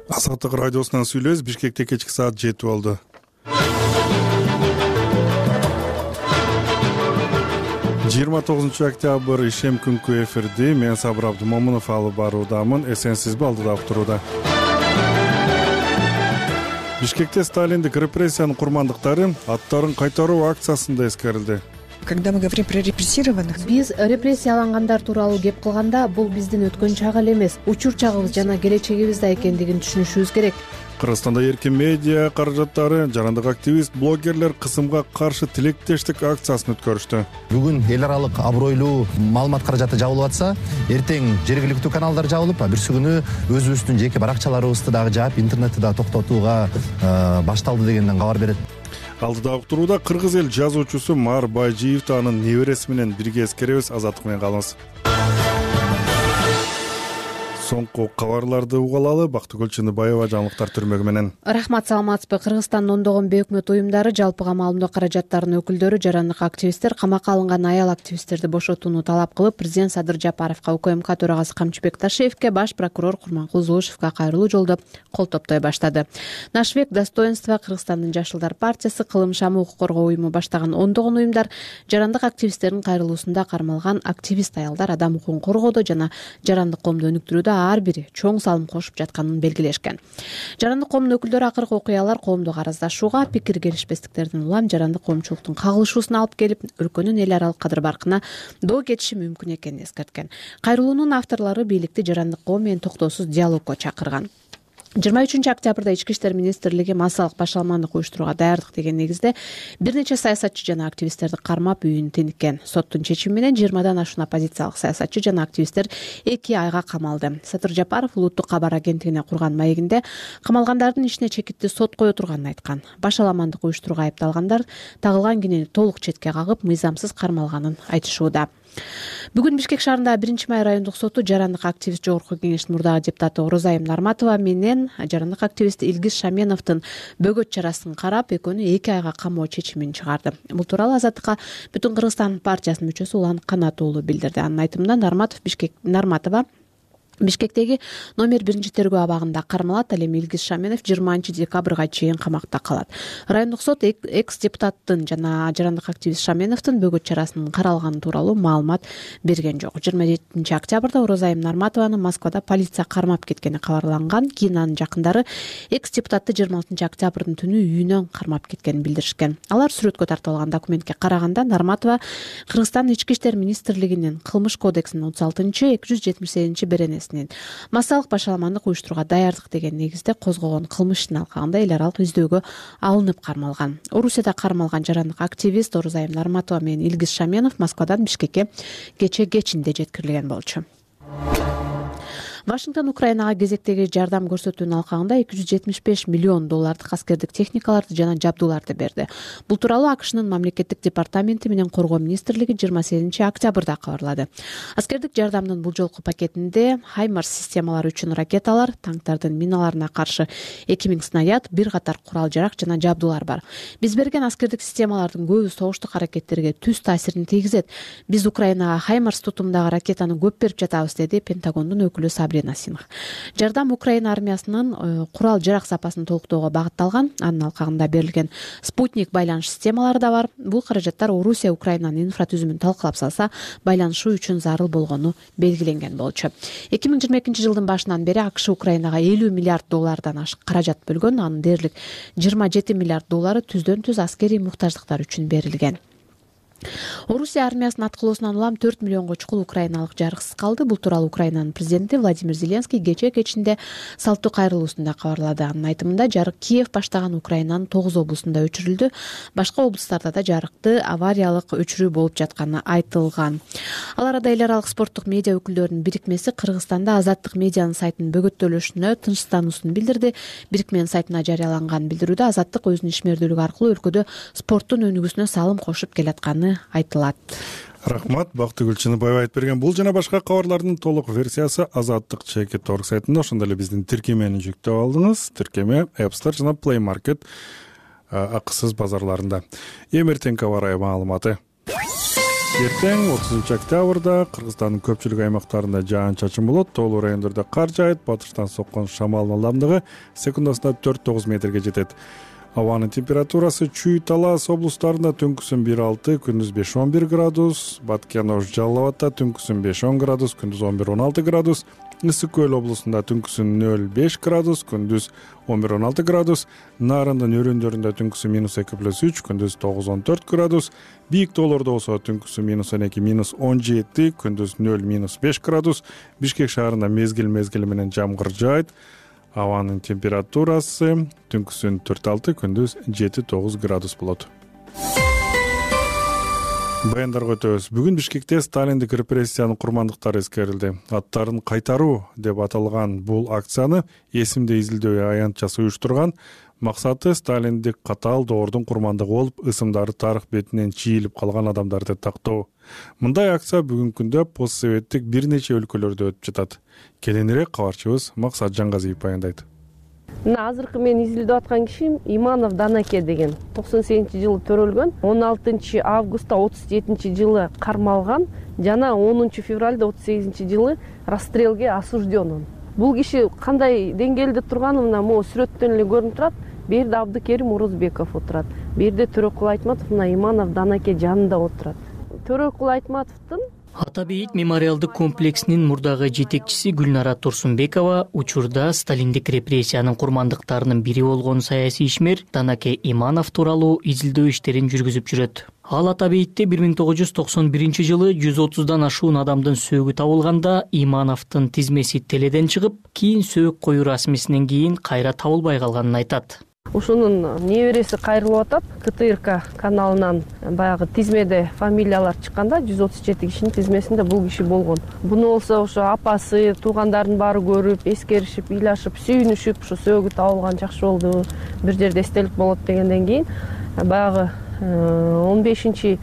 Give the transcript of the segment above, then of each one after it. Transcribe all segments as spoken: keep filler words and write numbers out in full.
Азаттык радиосунан сүйлөбүз. Бишкекте кечки саат жети болду. жыйырма тогузунчу октябрь ишем күнкү эфирди мен Сабыр Абдымомунов алып баруудамын. Эсенсизби, алдыда турууда. Бишкекте сталиндик репрессиянын курмандыктары аттарын кайтаруу акциясында эскерилди. Когда мы говорим про репрессированных, биз репрессиялангандар тууралуу кеп кылганда бул биздин өткөн чак эле эмес, учур чагыбыз жана келечегибиз да экендигин түшүнүшүбүз керек. Кыргызстанда эркин медиа каражаттары, жарандык активист, блогерлер кысымга каршы тилектештик акциясын өткөрүштү. Бүгүн эл аралык абройлуу маалымат каражаты жабылып атса, эртең жергиликтүү каналдар жабылып, бүрсү күнү өзүбүздүн жеке баракчаларыбызды дагы жаап, интернетти да токтотууга башталды дегенден кабар берет. Алдыда уктурууда кыргыз эл жазуучусу Маар Байжиевди анын небереси менен бирге эскеребиз. Азаттык менен калыңыз. Соңку кабарларды угалалы. Бактыгүл Чыныбаева жаңылыктар түрмөгү менен. Рахмат, саламатсызбы? Кыргызстандын ондогон бейөкмөт уюмдары, жалпыга маалымдоо каражаттарынын өкүлдөрү, жарандык активисттер, камакка алынган аял активисттерди бошотууну талап кылып, президент Садыр Жапаровго, УКМК төрагасы Камчыбек Ташиевке, баш прокурор Курманкул Зулушевго кайрылуу жолдо кол топтой баштады. Наш век, Достоинство, Кыргызстандын Жашылдар партиясы, Кылым Шамы укук коргоо уюму баштаган ондогон уюмдар жарандык активисттердин кайрылуусунда кармалган активист аялдар адам укугун коргоодо жана жарандык коомду өнүктүрүүдө ар бири чоң салым кошуп жатканын белгилешкен. Жарандык коомдун өкүлдөрү акыркы окуялар коомду караздашууга, пикир келишпестиктердин улам жарандык коомчулуктун кагылышуусуна алып келип, өлкөнүн эл аралык кадыр баркына доо кетиши мүмкүн экенин эскерткен. Кайрылуунун авторлору бийликти жарандык коом менен токтоосуз диалогго чакырган. жыйырма үчүнчү октябрда Ички иштер министрлиги массалык башаламандык уюштурууга даярдык деген негизде бир нече саясатчы жана активисттерди кармап үйүн тинткен. Соттун чечими менен жыйырмадан ашуун оппозициялык саясатчы жана активисттер эки айга камалды. Садыр Жапаров улуттук кабар агенттигине курган маегинде камалгандардын ишине чекитти сот кое турганын айткан. Башаламандык уюштурууга айыпталгандар тагылган кенени толук четке кагып, мыйзамсыз кармалганын айтышууда. Бүгүн Бишкек шаарында биринчи май райондук соту жарандык активист Жогорку кеңештин мурдагы депутаты Орозайым Нарматова менен жарандык активист Илгиз Шаменовдун бөгөт чарасын карап, экөөнү эки айга камоо чечимин чыгарды. Бул тууралуу Азаттыкка Бүтүн Кыргызстан партиясынын мүчөсү Улан Канат уулу билдирди. Анын айтымында Нарматов Бишкек Нарматова Бишкектеги номер биринчи тергөө абагында кармалат. Ал эми Илгиз Шаменов жыйырманчы декабрга чейин камакта калат. Райондук сот экс депутаттын жана жарандык активист Шаменовдун бөгөт чарасынын каралганы тууралуу маалымат берген жок. жыйырма жетинчи октябрда Орозайым Нарматованы Москвада полиция кармап кеткени кабарланган. Кийин анын жакындары экс депутатты жыйырма алтынчы октябрдын түнү үйүнөн кармап кеткенин билдиришкен. Алар сүрөткө тартылган документке караганда Нарматова Кыргызстан Ички иштер министрлигинин Кылмыш кодексинин отуз алтынчы эки жүз жетимиш сегизинчи беренеси массалык башаламандык уюштурууга даярдык деген негизде козгогон кылмыштын алкагында эл аралык издөөгө алынып кармалган. Орусияда кармалган жарандык активист Орозайым Нарматова менен Илгиз Шаменов Москвадан Бишкекке кече кечинде жеткирилген болчу. Вашингтон Украинага кезектеги жардам көрсөтүүнүн алкагында эки жүз жетимиш беш миллион доллардык аскердик техникаларды жана жабдууларды берди. Бул тууралуу АКШнын мамлекеттик департаменти менен коргоо министрлиги жыйырма сегизинчи октябрда кабарлады. Аскердик жардамдын бул жолку пакетинде Хаймарс системалары үчүн ракеталар, танктардын миналарына каршы эки миң снаряд, бир катар курал жарак жана жабдуулар бар. Биз берген аскердик системалардын көбү согуштук аракеттерге түз таасирин тийгизет. Биз Украинага Хаймарс тутумдагы ракетаны көп берип жатабыз, деди Пентагондун өкүлү Сабрина Насинов. Жардам Украина армиясынын курал жарак запасын толуктоого багытталган. Анын алкагында берилген спутник байланыш системалары да бар. Бул каражаттар Орусия Украинанын инфратүзүмүн талкалап салса, байланышуу үчүн зарыл болгону белгиленген болчу. эки миң жыйырма экинчи жылдын башынан бери АКШ Украинага элүү миллиард доллардан ашык каражат бөлгөн. Анын дээрлик жыйырма жети миллиард доллары түздөн түз аскерий муктаждыктар үчүн берилген. Орусия армиясынын аткылоосунан улам төрт миллионго чукул украиналык жарыксыз калды. Бул тууралуу Украинанын президенти Владимир Зеленский кече кечинде салттуу кайрылуусунда кабарлады. Анын айтымында жарык Киев баштаган Украинанын тогуз облусунда өчүрүлдү. Башка облустарда да жарыкты авариялык өчүрүү болуп жатканы айтылган. Ал арада эл аралык спорттук медиа өкүлдөрүнүн бирикмеси Кыргызстанда Азаттык медианын сайтынын бөгөттөлүшүнө тынчтануусун билдирди. Бирикменин сайтына жарыяланган билдирүүдө Азаттык өзүнүн ишмердүүлүгү аркылуу өлкөдө спорттун өнүгүүсүнө салым кошуп келатканы айтылат. Рахмат, Бактыгүл Чыныбаева айтып берген. Бул жана башка кабарлардын толук версиясы Азаттык чекит орг сайтында. Ошондой эле биздин тиркемени жүктөп алдыңыз. Тиркеме App Store жана Play Market акысыз базарларында. Эми эртеңки аба ырайы маалыматы. Эртең отузунчу октябрда Кыргызстандын көпчүлүк аймактарында жаан-чачын болот, тоолуу райондордо кар жаайт, батыштан соккон шамалдын ылдамдыгы секундасына төрт тогуз метрге жетет. Абанын температурасы Чүй, Талас облустарында түнкүсүн бир алты, күндүз беш он бир градус, Баткен, Ош, Жалал Абадта түнкүсүн беш он градус, күндүз он бир он алты градус, Ысык Көл облусунда түнкүсүн нөл беш градус, күндүз он бир он алты градус, Нарындын өрөөндөрүндө түнкүсү минус эки плюс үч, күндүз тогуз он төрт градус, Бийик тоолордо болсо түнкүсү минус он эки, минус он жети, күндүз нөл минус беш градус, Бишкек шаарында мезгил мезгили менен жамгыр жаайт. Абанын температурасы түнкүсүн төрт алты, күндүз жети тогуз градус болот. Баяндарга өтөбүз. Бүгүн Бишкекте Сталиндик репрессиянын курмандыктары эскерилди. Аттарын кайтаруу деп аталган бул акцияны эсимде изилдөө аянтчасы уюштурган. Максаты Сталиндик катаал доордун курмандыгы болуп, ысымдары тарых бетинен чийилип калган адамдарды тактоо. Мындай акция бүгүнкү күндө постсоветтик бир нече өлкөлөрдө өтүп жатат. Кененирээк кабарчыбыз Максат Жаңгазиев баяндайт. Мына азыркы мен изилдеп аткан кишим Иманов Данаке деген токсон сегизинчи жылы төрөлгөн, он алтынчы августта отуз жетинчи жылы кармалган жана онунчу февралда отуз сегизинчи жылы расстрелге осужден. Бул киши кандай деңгээлде турганын мына могу сүрөттөн эле көрүнүп турат. Бу жерде Абдыкерим Орозбеков отурат. Бу жерде Төрөкул Айтматов мына Иманов Данаке жанында отурат. Төрөкул Айтматовдун Атабейит мемориалдык комплексинин мурдагы жетекчиси Гүлнара Турсунбекова учурда Сталиндик репрессиянын курмандыктарынын бири болгон саясий ишмер Данаке Иманов тууралуу изилдөө иштерин жүргүзүп жүрөт. Ал Атабейтте бир миң тогуз жүз токсон биринчи жылы жүз отуздан ашуун адамдын сөөгү табылганда Имановдун тизмеси теледен чыгып, кийин сөөк коюу расмисинен кийин кайра табылбай калганын айтат. Ушунун небереси кайрылып атат. КТРК каналынан баягы тизмеде фамилиялар чыкканда жүз отуз жети кишинин тизмесинде бул киши болгон. Буну болсо ошо апасы, туугандардын баары көрүп, эскеришип, ыйлашып, сүйүнүшүп, ошо сөөгү табылган жакшы болду, бир жерде эстелик болот дегенден кийин баягы он бешинчи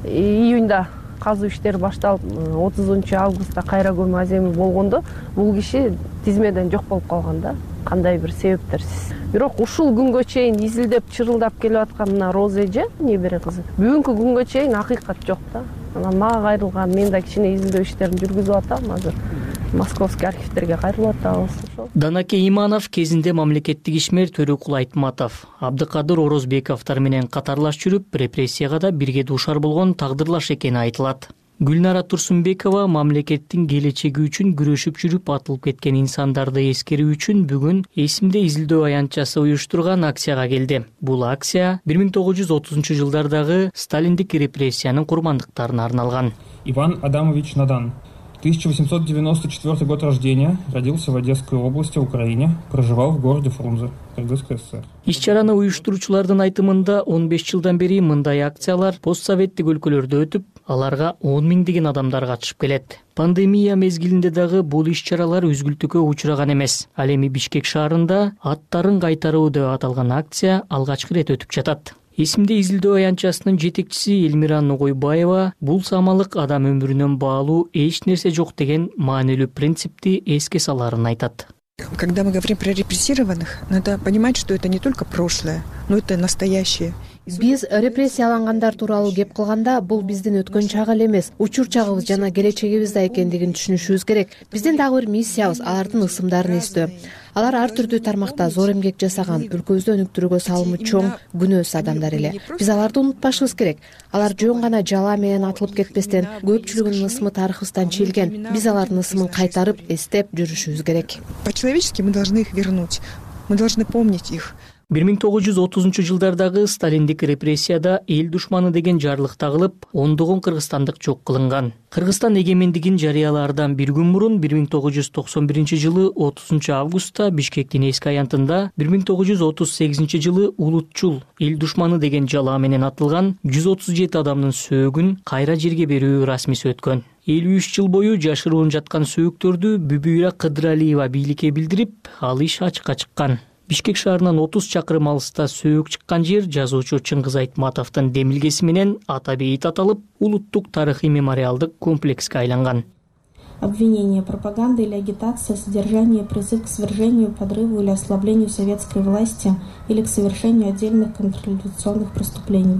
июнда казуу иштери башталып, отузунчу августта кайра көмүү аземи болгондо бул киши тизмеден жок болуп калган да. Кандай бир себептерсиз. Бирок ушул күнгө чейин изилдеп чырылдап келип аткан мына Роза эже, небере кызы. Бүгүнкү күнгө чейин акыйкат жок да. Анан мага кайрылган, мен да кичине изилдөө иштерин жүргүзүп атам азыр. Московский архивтерге кайрылып атабыз ошол. Данаке Иманов кезинде мамлекеттик ишмер Төрөкул Айтматов, Абдыкадыр Орозбековтар менен катарлаш жүрүп, репрессияга да бирге дуушар болгон тагдырлаш экени айтылат. Гүлнара Турсунбекова мамлекеттин келечеги үчүн күрөшүп жүрүп атылып кеткен инсандарды эскерүү үчүн бүгүн эсимде изилдөө аянтчасы уюштурган акцияга келди. Бул акция бир миң тогуз жүз отузунчу жылдардагы Сталиндик репрессиянын курмандыктарына арналган. Иван Адамович Надан, тысяча восемьсот девяносто четвёртый год рождения, родился в Одесской области, Украине, проживал в городе Фрунзе, Кыргызская ССР. Иш-чараны уюштуруучулардын айтымында он беш жылдан бери мындай акциялар постсоветтик өлкөлөрдө өтүп, аларга он миңдеген адамдар катышып келет. Пандемия мезгилинде дагы бул иш-чаралар үзгүлтүккө учураган эмес. Ал эми Бишкек шаарында аттарын кайтаруу деп аталган акция алгачкы ирет өтүп жатат. Эсимде изилдөө аянтчасынын жетекчиси Элмира Ногойбаева бул самалык адам өмүрүнөн баалуу эч нерсе жок деген маанилүү принципти эске саларын айтат. Когда мы говорим про репрессированных, надо понимать, что это не только прошлое, но это настоящее. Биз репрессиялангандар тууралуу кеп кылганда бул биздин өткөн чак эле эмес, учур чагыбыз жана келечегибиз да экендигин түшүнүшүбүз керек. Биздин дагы бир миссиябыз алардын ысымдарын эстөө. Алар ар түрдүү тармакта зор эмгек жасаган, өлкөбүздө өнүктүрүүгө салымы чоң, күнөөс адамдар эле. Биз аларды унутпашыбыз керек. Алар жөн гана жала менен атылып кетпестен, көпчүлүгүнүн ысымы тарыхыбыздан чийилген. Биз алардын ысымын кайтарып, эстеп жүрүшүбүз керек. По-человечески мы должны их вернуть. Мы должны помнить их. бир миң тогуз жүз отузунчу жылдардагы Сталиндик репрессияда эл душманы деген жарлык тагылып, ондогон кыргызстандык жок кылынган. Кыргызстан эгемендигин жарыялаардан бир күн мурун бир миң тогуз жүз токсон биринчи жылы отузунчу августта Бишкектин эски аянтында бир миң тогуз жүз отуз сегизинчи жылы улутчул эл душманы деген жалаа менен атылган жүз отуз жети адамдын сөөгүн кайра жерге берүү расмиси өткөн. элүү үч жыл бою жашыруун жаткан сөөктөрдү Бүбүйра Кыдыралиева бийликке билдирип, ал иш ачыкка чыккан. Бишкек шаарынан отуз чакырым алыста сөөк чыккан жер жазуучу Чыңгыз Айтматовдун демилгеси менен Атабейит аталып, улуттук тарыхый мемориалдык комплекске айланган. Обвинение, пропаганда или агитация, содержание, призыв к свержению, подрыву или ослаблению советской власти или к совершению отдельных контрреволюционных преступлений.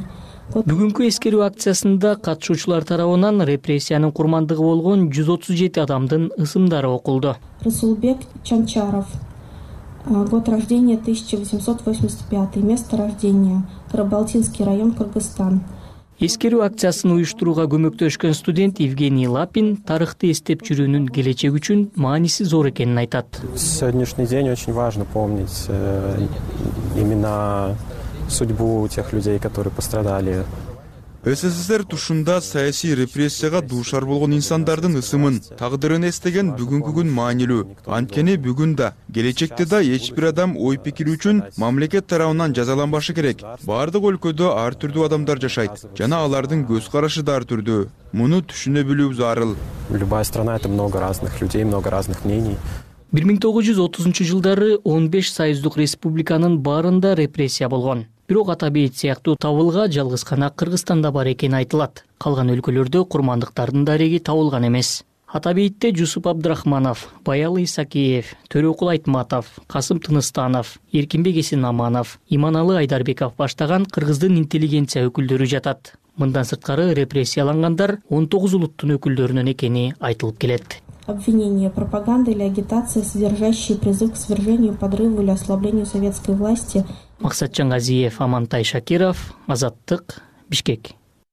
Бүгүнкү эскерүү акциясында катышуучулар тарабынан репрессиянын курмандыгы болгон жүз отуз жети адамдын ысымдары окулду. Расулбек Чанчаров. Год рождения тысяча восемьсот восемьдесят пятый. Место рождения Карабалтинский район, Кыргызстан. Эскерүү акциясын уюштурууга көмөктөшкөн студент Евгений Лапин тарыхты эстеп жүрүүнүн келечек үчүн мааниси зор экенин айтат. Сегодняшний день очень важно помнить именно судьбу тех людей, которые пострадали. СССР тушунда саясий репрессияга дуушар болгон инсандардын ысымын, тагдырын эстеген бүгүнкү күн маанилүү. Анткени бүгүн да, келечекте да эч бир адам ой пикири үчүн мамлекет тарабынан жазаланбашы керек. Бардык өлкөдө ар түрдүү адамдар жашайт, жана алардын көз карашы да ар түрдүү. Муну түшүнө билүү зарыл. Любая страна — это много разных людей, много разных мнений. бир миң тогуз жүз отузунчу жылдары он беш союздук республиканын баарында репрессия болгон. Бирок Атабейит сыяктуу табылга жалгыз гана Кыргызстанда бар экени айтылат. Калган өлкөлөрдө курмандыктардын дареги табылган эмес. Атабейтте Жусуп Абдрахманов, Баялы Исакеев, Төрөкул Айтматов, Касым Тыныстанов, Эркинбек Эсенаманов, Иманалы Айдарбеков баштаган кыргыздын интеллигенция өкүлдөрү жатат. Мындан сырткары репрессиялангандар он тогуз улуттун өкүлдөрүнөн экени айтылып келет. Обвинение, пропаганда или агитация, содержащие призыв к свержению, подрыву или ослаблению советской власти. Максатжан Газиев, Амантай Шакиров, Азаттык, Бишкек.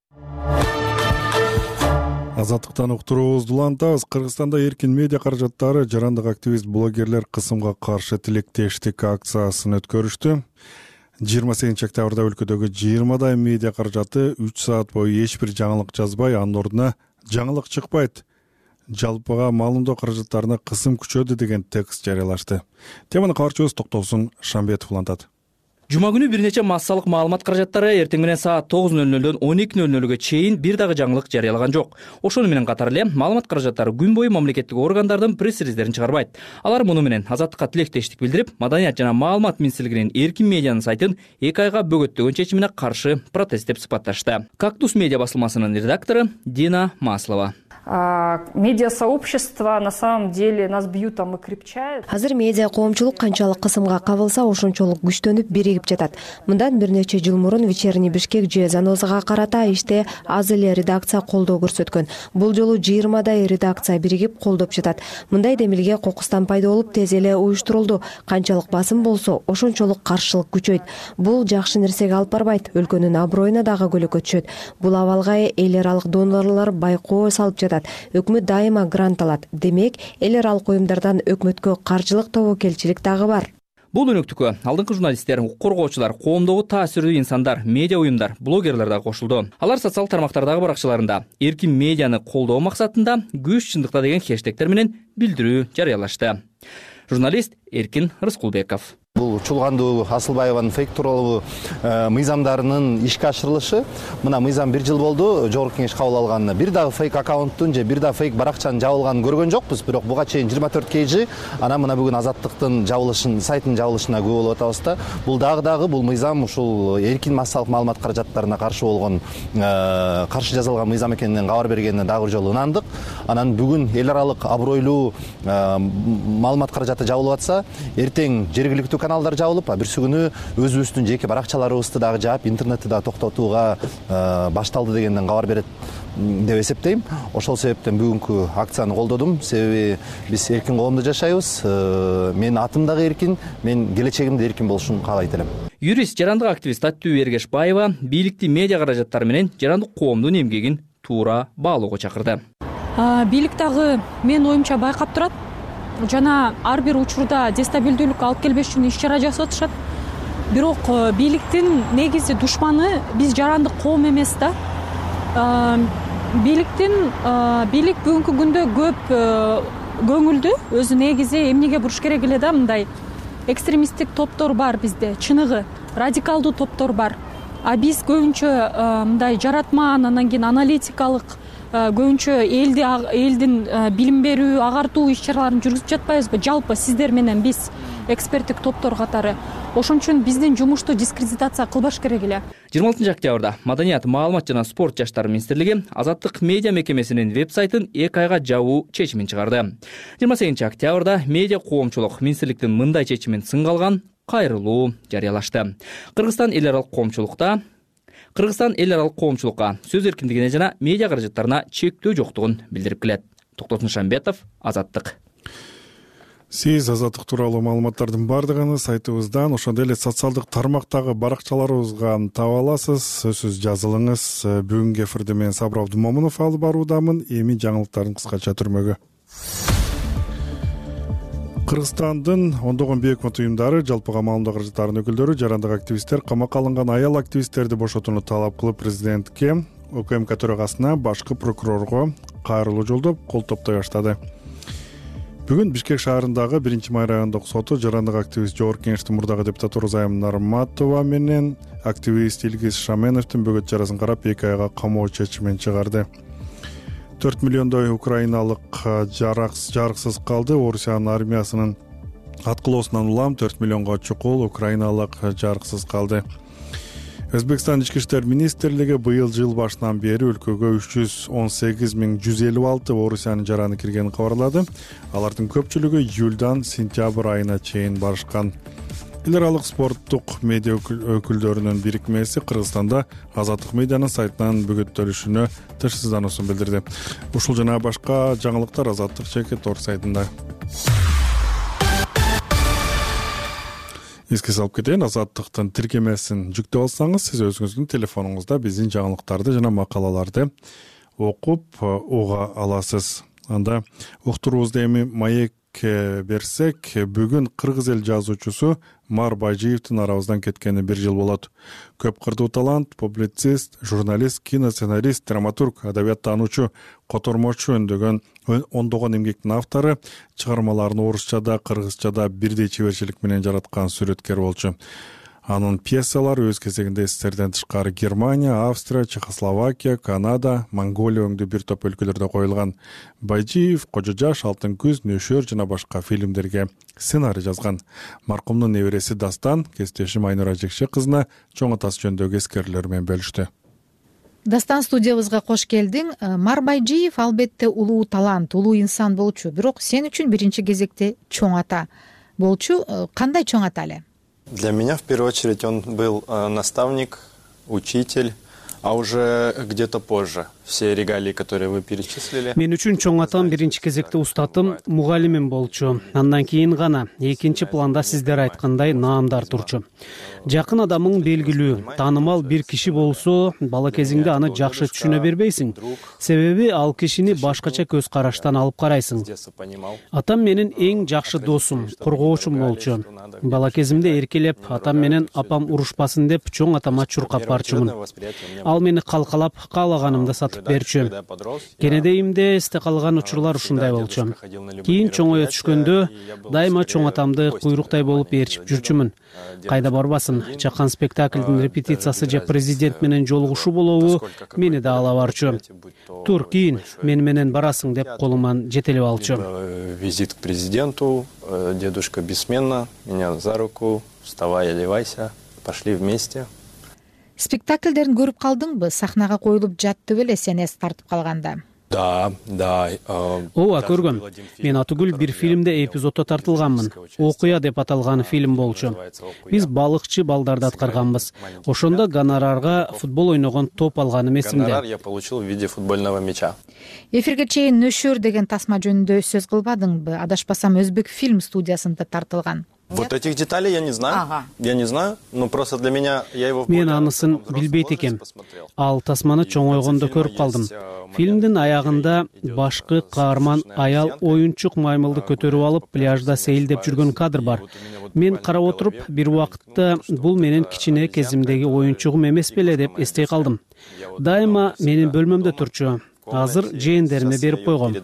Азаттыктан уктуруубузду улантабыз. Кыргызстанда эркин медиа каражаттары жарандык активист блогерлер кысымга каршы тилектештик акциясын өткөрүштү. жыйырма сегизинчи октябрда өлкөдөгү жыйырмадай медиа каражаты үч саат бою эч бир жаңылык жазбай, анын ордуна жаңылык чыкпайт, жалпыга маалымдоо каражаттарына кысым күчөдү деген текст жарыялашты. Теманы кабарчыбыз Токтосун Шамбетов улантат. Жума күнү бир нече массалык маалымат каражаттары эртең менен саат тогуз нөл нөлдөн он эки нөл нөлгө чейин бир дагы жаңылык жарыялаган жок. Ошону менен катар эле маалымат каражаттары күн бою мамлекеттик органдардын пресс-релиздерин чыгарбайт. Алар муну менен Азаттыкка тилектештик билдирип, Маданият жана маалымат министрлигинин эркин медианын сайтын эки айга бөгөттөгөн чечимине каршы протест деп сыпатташты. Кактус медиа басылмасынын редактору Дина Маслова. Медиа-сообщество на самом деле нас бьют, а мы крепчает. Азыр медиа коомчулук канчалык кысымга кабылса, ошончолук күчтөнүп биригип жатат. Мындан бир нече жыл мурун Вечерний Бишкек же Занозага карата иште аз эле редакция колдоо көрсөткөн. Бул жолу жыйырмадай редакция биригип колдоп жатат. Мындай демилге кокустан пайда болуп тез эле уюштурулду. Канчалык басым болсо, ошончолук каршылык күчөйт. Бул жакшы нерсеге алып барбайт, өлкөнүн аброюна дагы көлөкө түшөт. Бул абалга эл аралык донорлор байкоо салып жатат. Өкмөт дайыма грант алат. Демек, эл аралык уюмдардан өкмөткө каржылык тобокелчилик дагы бар. Бул өнөктүккө алдыңкы журналисттер, коргоочулар, коомдогу таасирдүү инсандар, медиа уюмдар, блогерлер да кошулду. Алар социалдык тармактардагы баракчаларында эркин медианы колдоо максатында күч чындыкта деген хэштегтер менен билдирүү жарыялашты. Журналист Эркин Рыскулбеков. Бул Чулгандуу Асылбаеванын фейк тууралуу мыйзамдарынын ишке ашырылышы. Мына мыйзам бир жыл болду, жогорку кеңеш кабыл алганына. Бир дагы фейк аккаунттун же бир дагы фейк баракчанын жабылганын көргөн жокпуз, бирок буга чейин жыйырма төрт кж анан мына бүгүн Азаттыктын жабылышын, сайтынын жабылышына күбө болуп атабыз да. Бул дагы дагы бул мыйзам ушул эркин массалык маалымат каражаттарына каршы болгон каршы жазылган мыйзам экенинен кабар бергенине дагы бир жолу ынандык. Анан бүгүн эл аралык абройлуу маалымат каражаты жабылып атса, эртең жергиликтүү каналдар жабылып, а бирси күнү өзүбүздүн жеке баракчаларыбызды дагы жаап, интернетти дагы токтотууга башталды дегенден кабар берет деп эсептейм. Ошол себептен бүгүнкү акцияны колдодум. Себеби биз эркин коомдо жашайбыз. Менин атым дагы эркин, мен келечегимде эркин болушун каалайт элем. Юрист, жарандык активист Аттүү Эргешбаева бийликти медиа каражаттары менен жарандык коомдун эмгегин туура баалоого чакырды. Бийлик дагы мен оюмча байкап турат. Жана ар бир учурда дестабилдүүлүк алып келбеш үчүн иш чара жасап атышат. Бирок бийликтин негизи душманы биз жарандык коом эмес да. Бийликтин бийлик бүгүнкү күндө көп көңүлдү, өзү негизи эмнеге буруш керек эле да, мындай экстремисттик топтор бар бизде, чыныгы радикалдуу топтор бар. А биз көбүнчө мындай жаратман, анан кийин аналитикалык, көбүнчө элди элдин билим берүү, агартуу иш чараларын жүргүзүп жатпайбызбы? Жалпы сиздер менен биз эксперттик топтор катары. Ошон үчүн биздин жумушту дискредитация кылбаш керек эле. жыйырма алтынчы октябрда Маданият, маалымат жана спорт жаштары министрлиги Азаттык медиа мекемесинин веб-сайтын эки айга жабуу чечимин чыгарды. жыйырма сегизинчи октябрда медиа коомчулук министрликтин мындай чечимин сынга алган кайрылуу жарыялашты. Кыргызстан эл аралык коомчулукта Кыргызстан эл аралык коомчулукка сөз эркиндигине жана медиа каражаттарына чектөө жоктугун билдирип келет. Токтос Нишанбетов, Азаттык. Сиз азаттык тууралуу маалыматтардын бардыгын сайтыбыздан, ошондой эле социалдык тармактагы баракчаларыбызга таба аласыз. Сөзсүз жазылыңыз. Бүгүнкү эфирде мен Сабыр Абдумомунов алып баруудамын. Эми жаңылыктардын кыскача түрмөгү. Кыргызстандын ондогон бейөкмө уюмдары, жалпыга маалымдоо каражаттарынын өкүлдөрү, жарандык активисттер, камакка алынган аял активисттерди бошотууну талап кылып президентке, УКМК төрагасына, башкы прокурорго кайрылуу жолдоп, кол топтой баштады. Бүгүн Бишкек шаарындагы биринчи май райондук соту жарандык активист Жогорку Кеңештин мурдагы депутаты Розайым Нарматова менен активист Илгиз Шаменовдун бөгөт чарасын карап эки айга камоо чечимин чыгарды. төрт миллиондой украиналык жарыксыз калды. Орусиянын армиясынын аткылоосунан улам төрт миллионго чукул украиналык жарыксыз калды. Өзбекстан ички иштер министрлиги быйыл жыл башынан бери өлкөгө үч жүз он сегиз миң жүз элүү алты Орусиянын жараны киргенин кабарлады. Алардын көпчүлүгү июльдан сентябрь айына чейин барышкан. Эл аралык спорттук медиа өкүлдөрүнүн бирикмеси Кыргызстанда Азаттык медианын сайтынан бөгөттөлүшүнө тынчсыздануусун билдирди. Ушул жана башка жаңылыктар Азаттык жеке тор сайтында. Эске салып кетейин, Азаттыктын тиркемесин жүктөп алсаңыз, сиз өзүңүздүн телефонуңузда биздин жаңылыктарды жана макалаларды окуп уга аласыз. Анда уктуруубузду эми маек берсек, бүгүн кыргыз эл жазуучусу Мар Байжиевдин арабыздан кеткени бир жыл болот. Көп кырдуу талант, публицист, журналист, киносценарист, драматург, адабияттануучу, котормочу өндөгөн ондогон эмгектин автору, чыгармаларын орусчада, кыргызчада бирдей чеберчилик менен жараткан сүрөткер болчу. Анын пьесалары өз кезегинде стерден тышкары Германия, Австрия, Чехословакия, Канада, Монголия өңдүү бир топ өлкөлөрдө коюлган. Байжиев Кожо жаш, Алтын күз, Нөшөр жана башка фильмдерге сценарий жазган. Маркумдун небереси Дастан кесиптешим Айнура Жекше кызына чоң атасы жөнүндөгү эскерүүлөр менен бөлүштү. Дастан, студиябызга кош келдиң. Мар Байжиев албетте улуу талант, улуу инсан болчу, бирок сен үчүн биринчи кезекте чоң ата болчу. Кандай чоң ата эле? Для меня в первую очередь он был э, наставник, учитель, а уже где-то позже все регалии, которые вы перечислили. Мен үчүн чоң атам биринчи кезекте устатым, мугалимим болчу. Андан кийин гана экинчи планда сиздер айткандай наамдар турчу. Жакын адамың белгилүү, таанымал бир киши болсо, бала кезиңде аны жакшы түшүнө бербейсиң. Себеби ал кишини башкача көз караштан алып карайсың. Атам менин эң жакшы досум, коргоочум болчу. Бала кезимде эркелеп, атам менен апам урушпасын деп чоң атама чуркап барчумун. Ал мени калкалап, каалаганымды сатып берчү. Кенедейимде эсте калган учурлар ушундай болчу. Кийин чоңое түшкөндө дайыма чоң атамды куйруктай болуп ээрчип жүрчүмүн. Кайда барбасын, чакан спектаклдин репетициясы же президент менен жолугушуу болобу, мени да ала барчу. Тур, кийин мен менен барасың деп колуман жетелеп алчу. Визит к президенту, дедушка бессменно меня за руку, вставай, одевайся, пошли вместе. Спектакльдерин көрүп калдыңбы? Сахнага коюлуп жатты беле сен эс тартып калганда? Да, да. Ооба, көргөм. Мен Атыгүл бир фильмде эпизоддо тартылганмын. Окуя деп аталган фильм болчу. Биз балыкчы балдарды аткарганбыз. Ошондо гонорарга футбол ойногон топ алганым эсимде. Гонорар я получил в виде футбольного мяча. Эфирге чейин Нөшөр деген тасма жөнүндө сөз кылбадыңбы? Адашпасам, Өзбек фильм студиясында тартылган. Вот этих деталей я не знаю. Ага. Я не знаю, но просто для меня я его Мен анысын билбейт экем. Ал тасманы чоңойгондо көрүп калдым. Фильмдин аягында башкы каарман аял оюнчук маймылды көтөрүп алып пляжда сейилдеп жүргөн кадр бар. Мен карап отуруп, бир убакытта бул менин кичине кезимдеги оюнчугум эмес беле деп эстей калдым. Дайыма менин бөлмөмдө турчу. Азыр жээндериме берип койгом.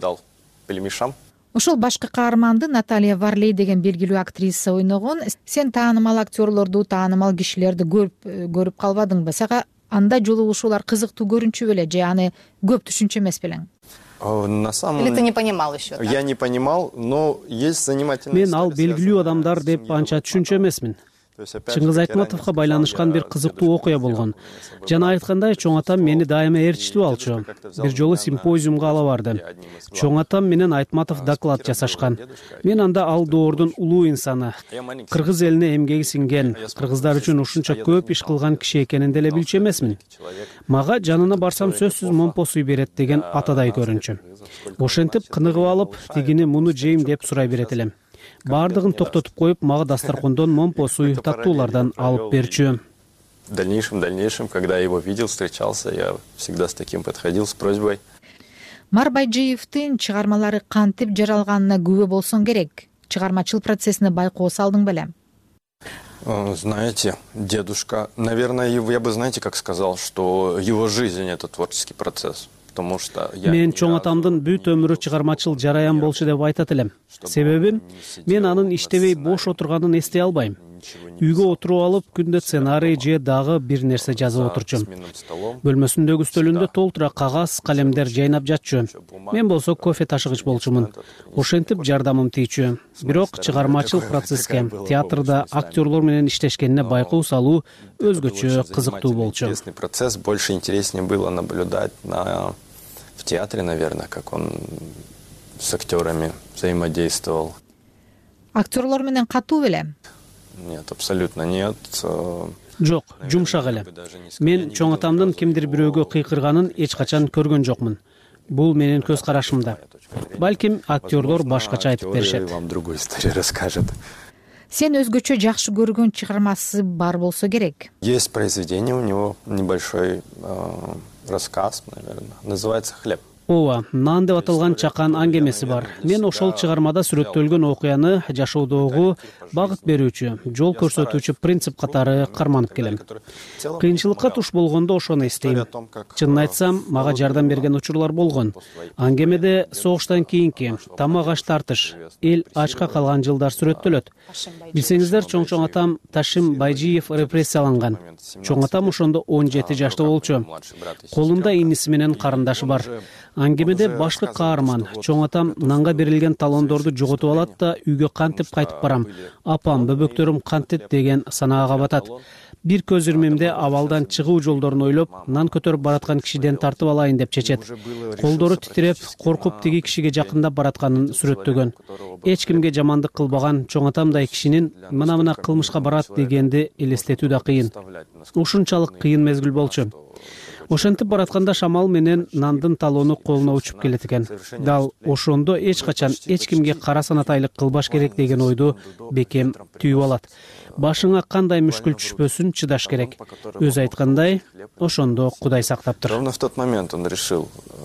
Ошол башкы каарманды Наталья Варлей деген белгилүү актриса ойногон. Сен таанымал актерлорду, таанымал кишилерди көп көрүп калбадыңбы? Сага анда жолугушуулар кызыктуу көрүнчү беле же аны көп түшүнчү эмес белең? На самом... Или ты не понимал еще? Я не понимал, но есть занимательные... Мен ал белгилүү адамдар деп анча түшүнчү эмесмин. Чыңгыз Айтматовго байланышкан бир кызыктуу окуя болгон. Жана айткандай, чоң атам мени дайыма ээрчитип алчу. Бир жолу симпозиумга ала барды. Чоң атам менен Айтматов доклад жасашкан. Мен анда ал доордун улуу инсаны, кыргыз элине эмгеги сиңген, кыргыздар үчүн ушунча көп иш кылган киши экенин деле билчү эмесмин. Мага жанына барсам сөзсүз момпо суй берет деген атадай көрүнчү. Ошентип кыныгып алып, тигини муну жейм деп сурай берет элем. Бардыгын токтотуп коюп, мага дастаркондон момпо суй, таттуулардан алып берчү. В дальнейшем, в дальнейшем, когда я его видел, встречался, я всегда с таким подходил, с просьбой. Мар Байжиевдин чыгармалары кантип жаралганына күбө болсоң керек. Чыгармачыл процессине байкоо салдың беле? Знаете, дедушка, наверное, я бы, знаете, как сказал, что его жизнь — это творческий процесс. Мен чоң атамдын бүт өмүрү чыгармачыл жараян болчу деп айтат элем. Себеби мен анын иштебей бош отурганын эстей албайм. Үйгө отуруп алып, күндө сценарий же дагы бир нерсе жазып отурчу. Бөлмөсүндөгү стөлүндө толтура кагаз, калемдер жайнап жатчу. Мен болсо кофе ташыгыч болчумун. Ошентип жардамым тийчү. Бирок чыгармачыл процесске, театрда актерлор менен иштешкенине байкоо салуу өзгөчө кызыктуу болчу. Процесс больше интереснее было наблюдать на в театре, наверное, как он с актерами взаимодействовал. Актерлор менен катуу беле? Нет, абсолютно нет. Жок, жумшак эле. Мен чоң атамдын кимдир бирөөгө кыйкырганын эч качан көргөн жокмун. Бул менин көз карашымда. Балким актерлор башкача айтып беришет. Вам другую историю расскажет. Сен өзгөчө жакшы көргөн чыгармасы бар болсо керек? Есть произведение у него, небольшой э, рассказ, наверное, называется «Хлеб». Ооба, нан деп аталган чакан аңгемеси бар. Мен ошол чыгармада сүрөттөлгөн окуяны жашоодогу багыт берүүчү, жол көрсөтүүчү принцип катары карманып келем. Кыйынчылыкка туш болгондо ошону эстейм. Чынын айтсам, мага жардам берген учурлар болгон. Аңгемеде согуштан кийинки тамак аш тартыш, эл ачка калган жылдар сүрөттөлөт. Билсеңиздер, чоң-чоң атам Ташим Байжиев репрессияланган. Чоң атам ошондо он жети жашта болчу. Колунда иниси менен карындашы бар. Аңгемеде башкы каарман чоң атам нанга берилген талондорду жоготуп алат да үйгө кантип кайтып барам, апам, бөбөктөрүм кантет деген санаага батат. Бир көз ирмемде абалдан чыгуу жолдорун ойлоп, нан көтөрүп бараткан кишиден тартып алайын деп чечет. Колдору титиреп, коркуп тиги кишиге жакындап баратканын сүрөттөгөн. Эч кимге жамандык кылбаган чоң атамдай кишинин мына-мына кылмышка барат дегенди элестетүү да кыйын. Ушунчалык кыйын мезгил болчу. Ошентип баратканда шамал менен нандын талону колуна учуп келет экен. Дал ошондо эч качан эч кимге кара санатайлык кылбаш керек деген ойду бекем түйүп алат. Башыңа кандай мүшкүл түшпөсүн чыдаш керек. Өзү айткандай, ошондо Кудай сактаптыр. Ровно в тот момент он решил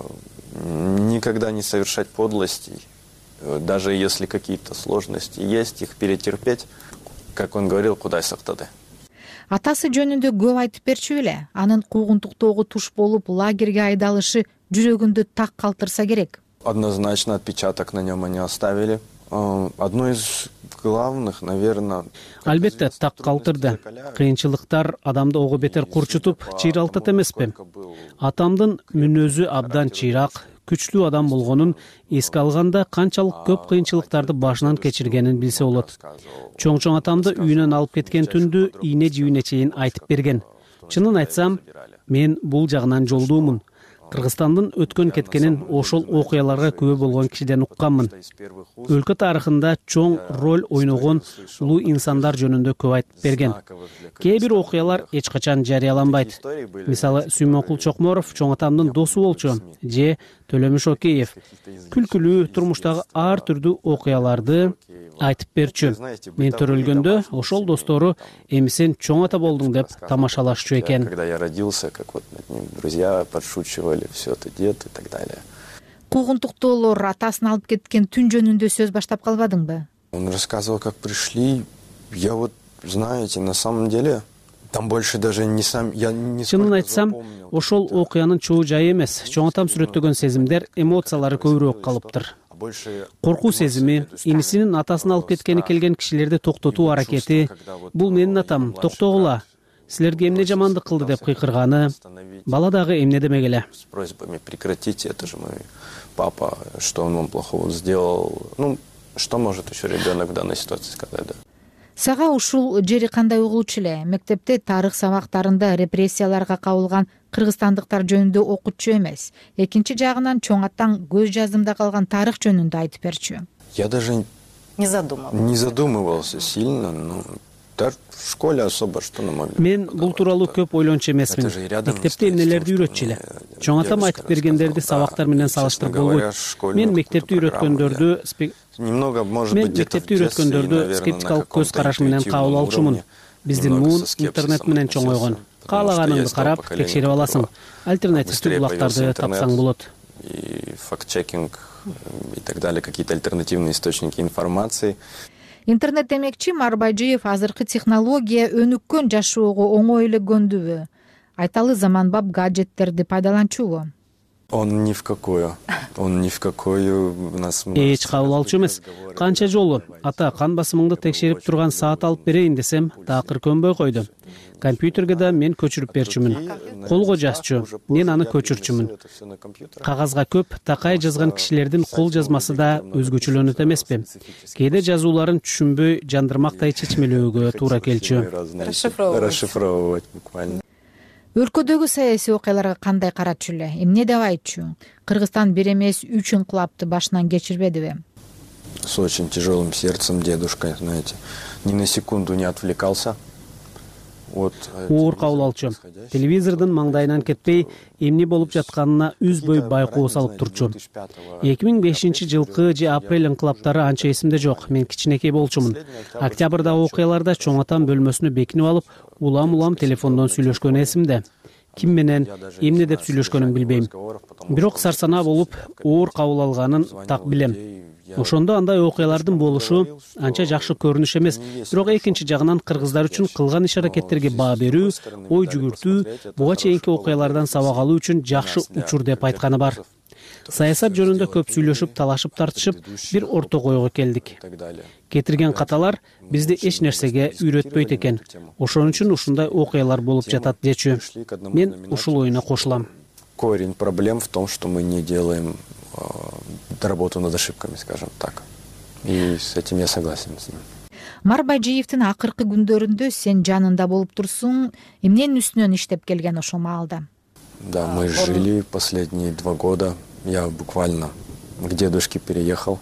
никогда не совершать подлостей, даже если какие-то сложности есть, их перетерпеть, как он говорил, Кудай сактады. Атасы жөнүндө көп айтып берчү беле? Анын куугунтуктоого туш болуп лагерге айдалышы жүрөгүндө так калтырса керек. Однозначно отпечаток на нем они оставили. Одно из главных, наверное... Албетте, так калтырды. Кыйынчылыктар адамды ого бетер курчутуп, чыйралтат эмеспи? Атамдын мүнөзү абдан чыйрак, күчтүү адам болгонун эске алганда канчалык көп кыйынчылыктарды башынан кечиргенин билсе болот. Чоң-чоң атамды үйүнөн алып кеткен түндү ийне жибине чейин айтып берген. Чынын айтсам, мен бул жагынан жолдуумун. Кыргызстандын өткөн кеткенин ошол окуяларга күбө болгон кишиден укканмын. Өлкө тарыхында чоң роль ойногон улуу инсандар жөнүндө көп айтып берген. Кээ бир окуялар эч качан жарыяланбайт. Мисалы, Сүймөнкул Чокморов чоң атамдын досу болчу, же Төлөмүш Океев. Күлкүлүү турмуштагы ар түрдүү окуяларды айтып берчү. Мен төрөлгөндө ошол достору эми сен чоң ата болдуң деп тамашалашчу экен. Когда я родился, как вот над ним друзья подшучивали, все это дед и так далее. Куугунтуктоолор атасын алып кеткен түн жөнүндө сөз баштап калбадыңбы? Он рассказывал, как пришли. Я вот, знаете, на самом деле там больше даже не сам я не Чынын айтсам, ошол окуянын чоо жайы эмес. Чоң атам сүрөттөгөн сезимдер, эмоциялары көбүрөөк калыптыр. Коркуу сезими, инисинин атасын алып кеткени келген кишилерди токтотуу аракети, бул менин атам, токтогула, силерге эмне жамандык кылды деп кыйкырганы, бала дагы эмне демек эле. С просьбами прекратите, это же мой папа, что он вам плохого сделал. Ну, что может еще ребенок в данной ситуации сказать, да? Сага ушул жери кандай угулчу эле? Мектепте тарых сабактарында репрессияларга кабылган кыргызстандыктар жөнүндө окутчу эмес. Экинчи жагынан чоң атаң көз жазымда калган тарых жөнүндө айтып берчү. Я даже не задумывался, не задумывался сильно, но даже в школе особо что нам могли. Мен бул тууралуу көп ойлончу эмесмин. Мектепте эмнелерди үйрөтчү эле. Чоң атам айтып бергендерди сабактар менен салыштырып болбойт. Мен мектепте үйрөткөндөрдү Немного, может Мен быть, где-то в мектепте детстве, үйрөткөндөрдү наверное, скептикалык на көз караш менен кабыл алчумун. Биздин муун интернет менен чоңойгон. Каалаганыңды карап, текшерип аласың. Альтернативдүү булактарды тапсаң болот. И факт-чекинг и так далее, какие-то альтернативные источники информации. Интернет демекчи Марбайжиев азыркы технология өнүккөн жашоого оңой эле көндүбү? Айталы заманбап гаджеттерди пайдаланчубу? Он ни в какую. Он ни в какую у нас. Эч кабыл алчу эмес. Канча жолу ата кан басымыңды текшерип турган саат алып берейин десем, такыр көнбөй койду. Компьютерге да мен көчүрүп берчүмүн. Колго жазчу, мен аны көчүрчүмүн. Кагазга көп такай жазган кишилердин кол жазмасы да өзгөчөлөнөт эмеспи? Кээде жазууларын түшүнбөй, жандырмактай чечмелөөгө туура келчү. Расшифровывать буквально. Өлкөдөгү саясий окуяларга кандай карачу эле? Эмне деп айтчу? Кыргызстан бир эмес үч инкылапты башынан кечирбедиби? С очень тяжелым сердцем дедушка, знаете, ни на секунду не отвлекался. Оор кабыл алчу. Телевизордун маңдайынан кетпей, эмне болуп жатканына үзбөй байкоо салып турчу. эки миң бешинчи жылкы же апрель инкылаптары анча эсимде жок. Мен кичинекей болчумун. Октябрдагы окуяларда чоң атам бөлмөсүнө бекинип алып, улам-улам телефондон сүйлөшкөн эсимде. Ким менен, эмне деп сүйлөшкөнүн билбейм. Бирок сарсанаа болуп, оор кабыл алганын так билем. Ошондо андай окуялардын болушу анча жакшы көрүнүш эмес. Бирок экинчи жагынан кыргыздар үчүн кылган иш-аракеттерге баа берүү, ой жүгүртүү, буга чейинки окуялардан сабак алуу үчүн жакшы учур деп айтканы бар. Саясат жөнүндө көп сүйлөшүп, талашып тартышып, бир ортого ойго келдик. Кетирген каталар бизди эч нерсеге үйрөтпөйт экен. Ошон үчүн ушундай окуялар болуп жатат дечү. Мен ушул оюна кошулам. Корень проблем в том, что мы не делаем работу над ошибками, скажем так. И с этим я согласен с ним. Марбайжиевдин акыркы күндөрүндө сен жанында болуп турсуң, эмненин үстүнөн иштеп келген ошол маалда? Да, мы жили последние два года. Я буквально к дедушке переехал.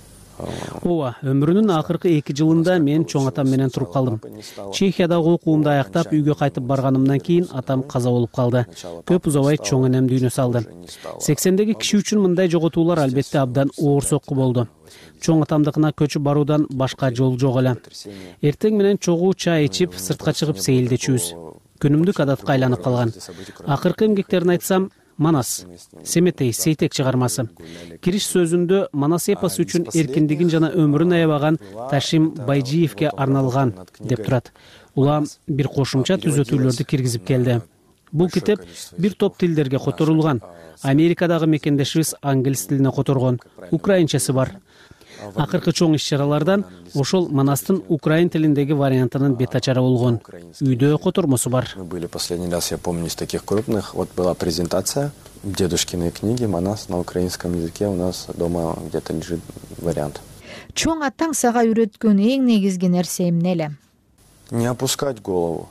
Ооба, өмүрүнүн акыркы эки жылында мен чоң атам менен туруп калдым. Чехиядагы окуумду аяктап үйгө кайтып барганымдан кийин атам каза болуп калды. Көп узабай чоң энем дүйнө салды. сексендеги киши үчүн мындай жоготуулар албетте абдан оор сокку болду. Чоң атамдыкына көчүп баруудан башка жол жок эле. Эртең менен чогуу чай ичип, сыртка чыгып сейилдечүбүз. Күнүмдүк адатка айланып калган. Акыркы эмгектерин айтсам, Манас, Семетей, Сейтек чыгармасы. Кириш сөзүндө Манас эпосы үчүн эркиндигин жана өмүрүн аябаган Ташим Байжиевке арналган деп турат. Улам бир кошумча түзөтүүлөрдү киргизип келди. Бул китеп бир топ тилдерге которулган. Америкадагы мекендешибиз англис тилине которгон, украинчасы бар. Акыркы чоң иш-чаралардан ошол Манастын украин тилиндеги вариантынын бет ачары болгон. Үйдө котормосу бар. Мы были последний раз, я помню, из таких крупных. Вот была презентация дедушкиной книги «Манас» на украинском языке. У нас дома где-то лежит вариант. Чоң атаң сага үйрөткөн эң негизги нерсе эмне эле? Не опускать голову.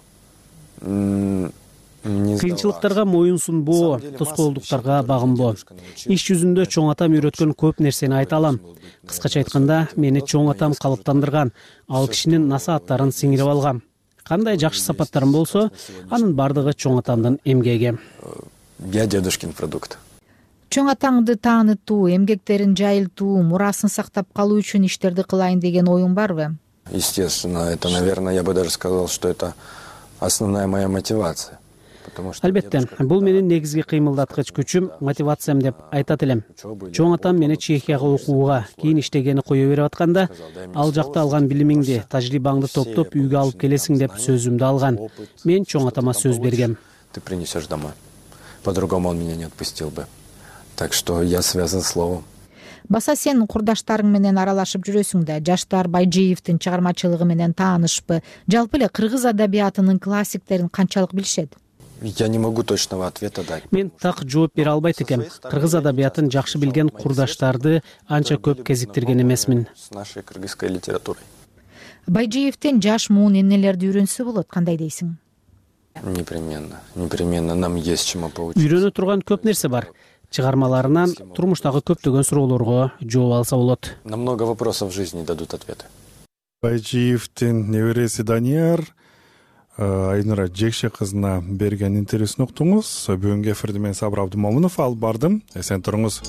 Кыйынчылыктарга моюн сунбоо, тоскоолдуктарга багынбоо. Иш жүзүндө чоң атам үйрөткөн көп нерсени айта алам. Кыскача айтканда, мени чоң атам калыптандырган, ал кишинин насааттарын сиңирип алгам. Кандай жакшы сапаттарым болсо, анын бардыгы чоң атамдын эмгеги. Я дедушкин продукт. Чоң атаңды таанытуу, эмгектерин жайылтуу, мурасын сактап калуу үчүн иштерди кылайын деген оюң барбы? Естественно, это, наверное, я бы даже сказал, что это основная моя мотивация. Албетте, бул менин негизги кыймылдаткыч күчүм, мотивациям деп айтат элем. Чоң атам мени Чехияга окууга, кийин иштегени кое берип атканда, ал жакта алган билимиңди, тажрыйбаңды топтоп үйгө алып келесиң деп сөзүмдү алган. Мен чоң атама сөз бергем. Ты принесешь домой. По-другому он меня не отпустил бы. Так что я связан словом. Баса сен курдаштарың менен аралашып жүрөсүң да, жаштар Байжиевдин чыгармачылыгы менен таанышпы? Жалпы эле кыргыз адабиятынын классиктерин канчалык билишет? Я не могу точного ответа дать. Мен так жооп бере албайт экем. Кыргыз адабиятын жакшы билген курдаштарды анча көп кезиктирген эмесмин. С нашей кыргызской литературой. Байжиевден жаш муун энелерди үйрөнсө болот, кандай дейсиң? Непременно, непременно нам есть чему поучиться. Үйрөнө турган көп нерсе бар. Чыгармаларынан турмуштагы көптөгөн суроолорго жооп алса болот. На много вопросов в жизни дадут ответы. Байжиевдин небереси Данияр Айнура Жекше кызына берген интервьюсун уктуңуз. Бүгүнкү эфирди мен Сабыр Абдымомунов алып бардым. Эсен туруңуз.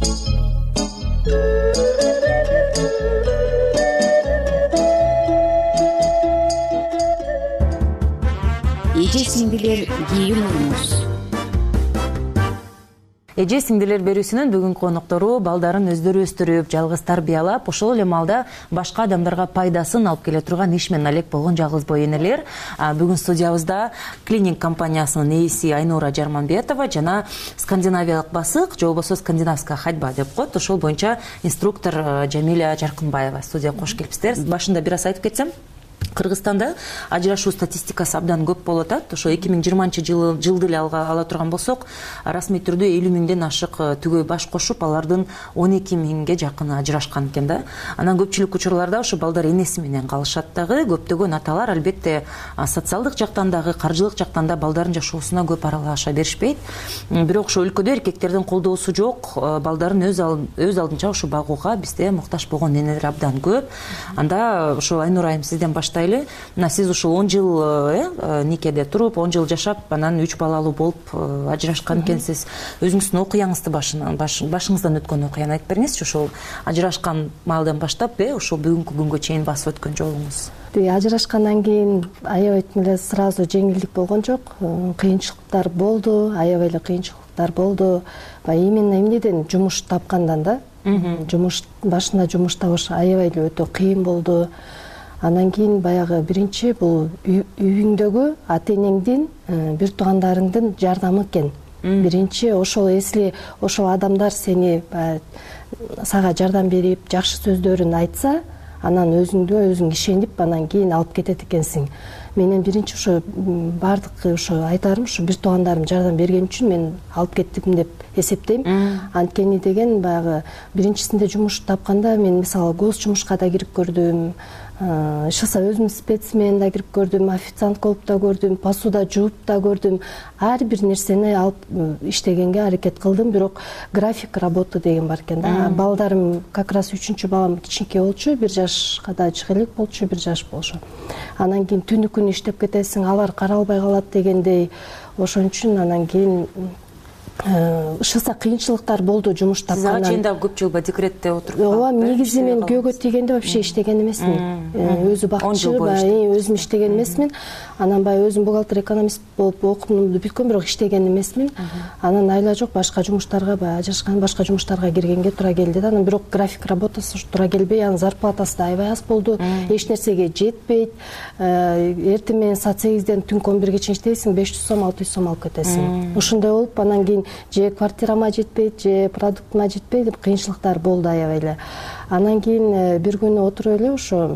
Эже сиңдилер кийин урмуш. Эже сиңдилер берүүсүнүн бүгүнкү коноктору балдарын өздөрү өстүрүп, жалгыз тарбиялап, ошол эле маалда башка адамдарга пайдасын алып келе турган иш менен алек болгон жалгыз бой энелер. Бүгүн студиябызда клининг компаниясынын ээси Айнура Жарманбетова жана скандинавиялык басык, же болбосо скандинавская ходьба деп коет. Ошол боюнча инструктор Жамиля Жаркынбаева студияга кош келипсиздер. Башында бир аз айтып кетсем, Кыргызстанда ажырашуу статистикасы абдан көп болуп атат. Ошо эки миң жыйырманчы жылы жылды эле ала турган болсок, расмий түрдө элүү миңден ашык түгөй баш кошуп, алардын он эки миңге жакын ажырашкан экен да. Анан көпчүлүк учурларда ошо балдар энеси менен калышат дагы. Көптөгөн аталар албетте социалдык жактан дагы, каржылык жактан да балдарын жашоосуна көп аралаша беришпейт. Бирок ошо өлкөдө эркектердин колдоосу жок, балдарын өз өз алдынча ошо багууга бизде муктаж болгон энелер абдан көп. Анда ошо Айнура айым сизден баштайлы. Мына сиз ушул он жыл никеде туруп, он жыл жашап, анан үч балалуу болуп ажырашкан экенсиз. Өзүңүздүн окуяңызды башынан, башыңыздан өткөн окуяны айтып бериңизчи. Ошол ажырашкан маалдан баштап, ошол бүгүнкү күнгө чейин басып өткөн жолуңуз. Ажырашкандан кийин аябай эле сразу жеңилдик болгон жок. Кыйынчылыктар болду, аябай эле кыйынчылыктар болду. Именно эмнеден жумуш тапкандан да. Жумуш башында жумуш табыш аябай эле өтө кыйын болду. Анан кийин баягы биринчи бул үйүңдөгү ата-энеңдин, бир туугандарыңдын жардамы экен. Биринчи ошол эсли ошол адамдар сени сага жардам берип, жакшы сөздөрүн айтса, анан өзүңдө өзүң ишенип, анан кийин алып кетет экенсиң. Менин биринчи ошо бардык ошо айтарым, ошо бир туугандарым жардам берген үчүн мен алып кеттим деп эсептейм. Анткени деген баягы биринчисинде жумуш тапканда мен мисалы гос жумушка да кирип көрдүм. Ишса өзүм спецмен да кирип көрдүм, официант болуп да көрдүм, посуда жууп да көрдүм. Ар бир нерсени алып иштегенге аракет кылдым, бирок график работы деген бар экен да. Балдарым как раз үчүнчү балам кичинекей болчу, бир жашка да чыга элек болчу, бир жаш болчу. Анан кийин түнү күнү иштеп кетесиң, алар каралбай калат дегендей. Ошон үчүн анан кийин ышса кыйынчылыктар болду жумуш тапкандан. Сиз ага чейин дагы көп жыл негизде отуруп калдыңыз? Ооба, негизи мен күйөөгө тийгенде вообще иштеген эмесмин. Өзү бакчы, баягы өзүм иштеген эмесмин. Анан баягы өзүм бухгалтер экономист болуп окуумду бүткөм, бирок иштеген эмесмин. Анан айла жок башка жумуштарга, баягы ажырашкан башка жумуштарга киргенге туура келди да. Анан бирок график работасы туура келбей, анын зарплатасы да аябай аз болду. Эч нерсеге жетпейт. Эртең менен саат сегизден түнкү он бирге чейин иштейсиң, беш жүз сом, алты жүз сом алып кетесиң. Ошондой болуп, анан кийин же квартирама жетпейт, же продуктума жетпейт деп кыйынчылыктар болду аябай эле. Анан кийин бир күнү отуруп эле ошо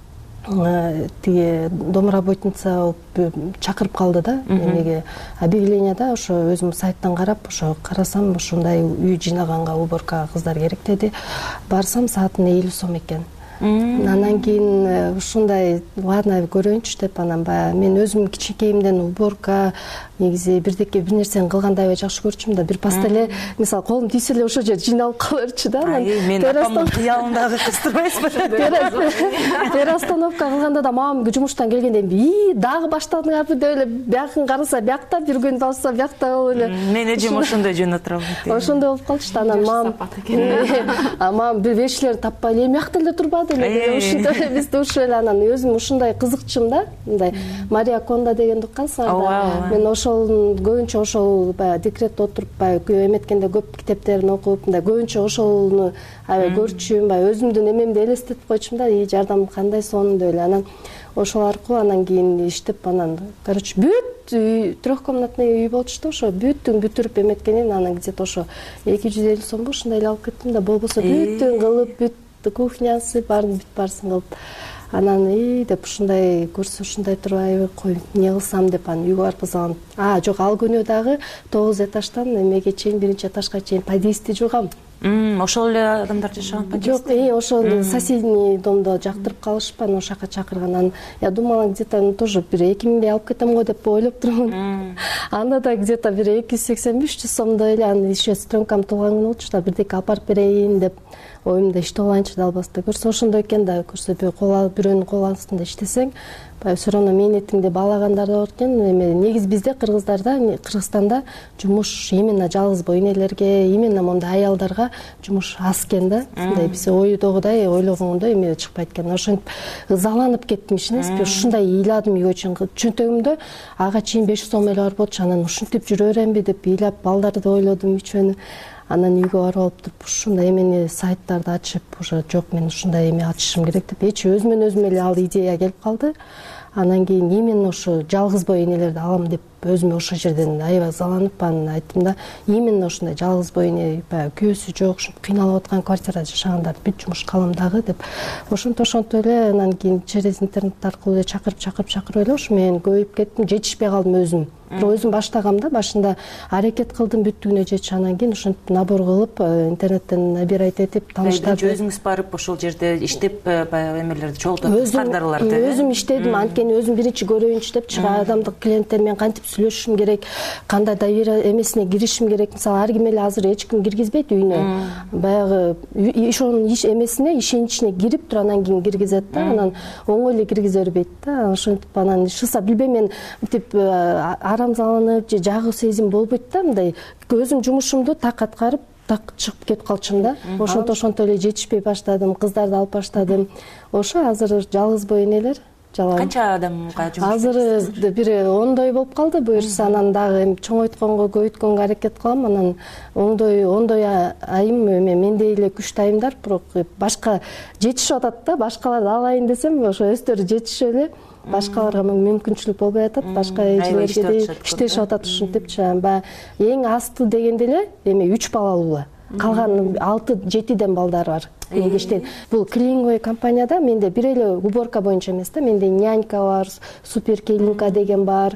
тиги домработница чакырып калды да, эмеге объявленияда ошо өзүм сайттан карап, ошо карасам, ушундай үй жыйнаганга уборка кыздар керек деди. Барсам саатына элүү сом экен. Анан кийин ушундай ладно көрөйүнчү деп, анан баягы мен өзүм кичинекейимден уборка негизи бирдеке бир нерсени кылганды аябай жакшы көрчүмүн да. Бир паста эле мисалы колум тийсе эле ошол жер жыйналып кала берчү да. Мен апамдын кыялындагы кыз турбайсызбы? Переостановка кылганда да мамам жумуштан келгенде и дагы баштадыңарбы деп эле биякын караса, биякта бир күн болсо биякта болуп эле. Мен эжем ошондой жөн отура албайт. Ошондой болуп калчу да. Анан мамам мамам бир вещилерди таппай эле биякта эле турбады эле. Ушундай бизде ушул эле. Анан өзүм ушундай кызыкчумун да. Мындай Мария Кондо дегенди уккансыңар да. Мен ошол көбүнчө ошол баягы декретте отуруп, баягы эметкенде көп китептерин окуп, мындай көбүнчө ошолну аябай көрчүм, баягы өзүмдүн эмемди элестетип койчумун да, жардам кандай сонун деп эле. Анан ошол аркылуу анан кийин иштеп, анан короче бүт трехкомнатный үй болчу да, ошо бүттүн бүтүрүп эметкенин анан где-то ошо эки жүз элүү сомго ушундай эле алып кеттим да. Болбосо бүттүн кылып, бүт кухнясы баарын бүт баарысын кылып. Анан и деп ушундай көрсө ушундай турбайбы, кой эмне кылсам деп анан үйгө барып кызганам. А, жок, ал күнү дагы тогуз этаждан эмеге чейин, биринчи этажга чейин подъездди жуугам. Ошол эле адамдар жашаган? Жок, ошол соседний домдо жактырып калышпы, анан ошол жака чакырган. Анан я думала, где-то тоже бир эки миңдей алып кетем го деп ойлоп турмун. Анда да где-то бир эки жүз сексен беш жүз сомдой эле. Анан еще стрёмкам туулган күнү болчу да, бирдеке алып барып берейин деп оюмда иштеп алайынчы да албаста. Көрсө ошондой экен да, көрсө бирөөнүн кол астында иштесең, все равно мээнетиңди баалагандар да бар экен. Эми негизи бизде Кыргыздарда, Кыргызстанда жумуш именно жалгыз боо энелерге, именно мондай аялдарга жумуш аз экен да. Мындай биз ойдогудай, ойлогондой эме чыкпайт экен. Ошентип ызаланып кеттим ишинесизби? Ушундай ыйладым үйгө чейин. Чөнтөгүмдө ага чейин беш сом эле бар болчу. Анан ушинтип жүрө беремби деп ыйлап, балдарды ойлодум, үчөөнү. Анан үйгө барып алып туруп ушундай эмени сайттарды ачып, уже жок мен ушундай эме ачышым керек деп эч өзүмөн өзүмө эле ал идея келип калды. Анан кийин именно ошо жалгыз боо энелерди алам деп өзүмө ошол жерден аябай ызаланып анан айттым да, именно ушундай жалгыз боо эне, баягы күйөөсү жок, ушинтип кыйналып аткан квартирада жашагандарды бүт жумушка алам дагы деп. Ошентип ошентип эле анан кийин через интернет аркылуу эле чакырып чакырып чакырып эле ушу мен көбөйүп кеттим, жетишпей калдым өзүм. Бирок өзүм баштагам да, башында аракет кылдым бүттүгүнө жетиш. Анан кийин ошентип набор кылып, интернеттен набирать этип, тааныштарды. Өзүңүз барып ошол жерде иштеп, баягы эмелерди чогултуп кардарларды. Өзүм иштедим, анткени өзүм биринчи көрөйүнчү деп чыга адамдык клиенттер менен кантип сүйлөшүшүм керек, кандай доверие эмесине киришим керек. Мисалы, ар ким эле азыр эч ким киргизбейт үйүнө. Баягы ошонун эмесине, ишеничине кирип туруп анан кийин киргизет да. Анан оңой эле киргизе бербейт да. Ошентип анан шыса билбейм мен тип арамзаланып же жагуу сезим болбойт да, мындай өзүм жумушумду так аткарып, так чыгып кетип калчумун да. Ошонто ошонто эле жетишпей баштадым, кыздарды алып баштадым. Ошо азыр жалгыз боо энелер канча адамга жумуш? Азыр бир ондой болуп калды буюрса. Анан дагы чоңойтконго, көбөйткөнгө аракет кылам. Анан оңдой ондой айым эме мендей эле күчтүү айымдар, бирок башка жетишип атат да. Башкаларды алайын десем, ошо өздөрү жетишип эле башкаларга мүмкүнчүлүк болбой атат. Башка эжелерге иштешип атат ушинтипчи. Баягы эң асты дегенде эле эме үч балалуу. Калган алты жетиден балдары бар. Мендештен бул клининговый компанияда менде бир эле уборка боюнча эмес да, менде нянька бар, суперкелинка деген бар,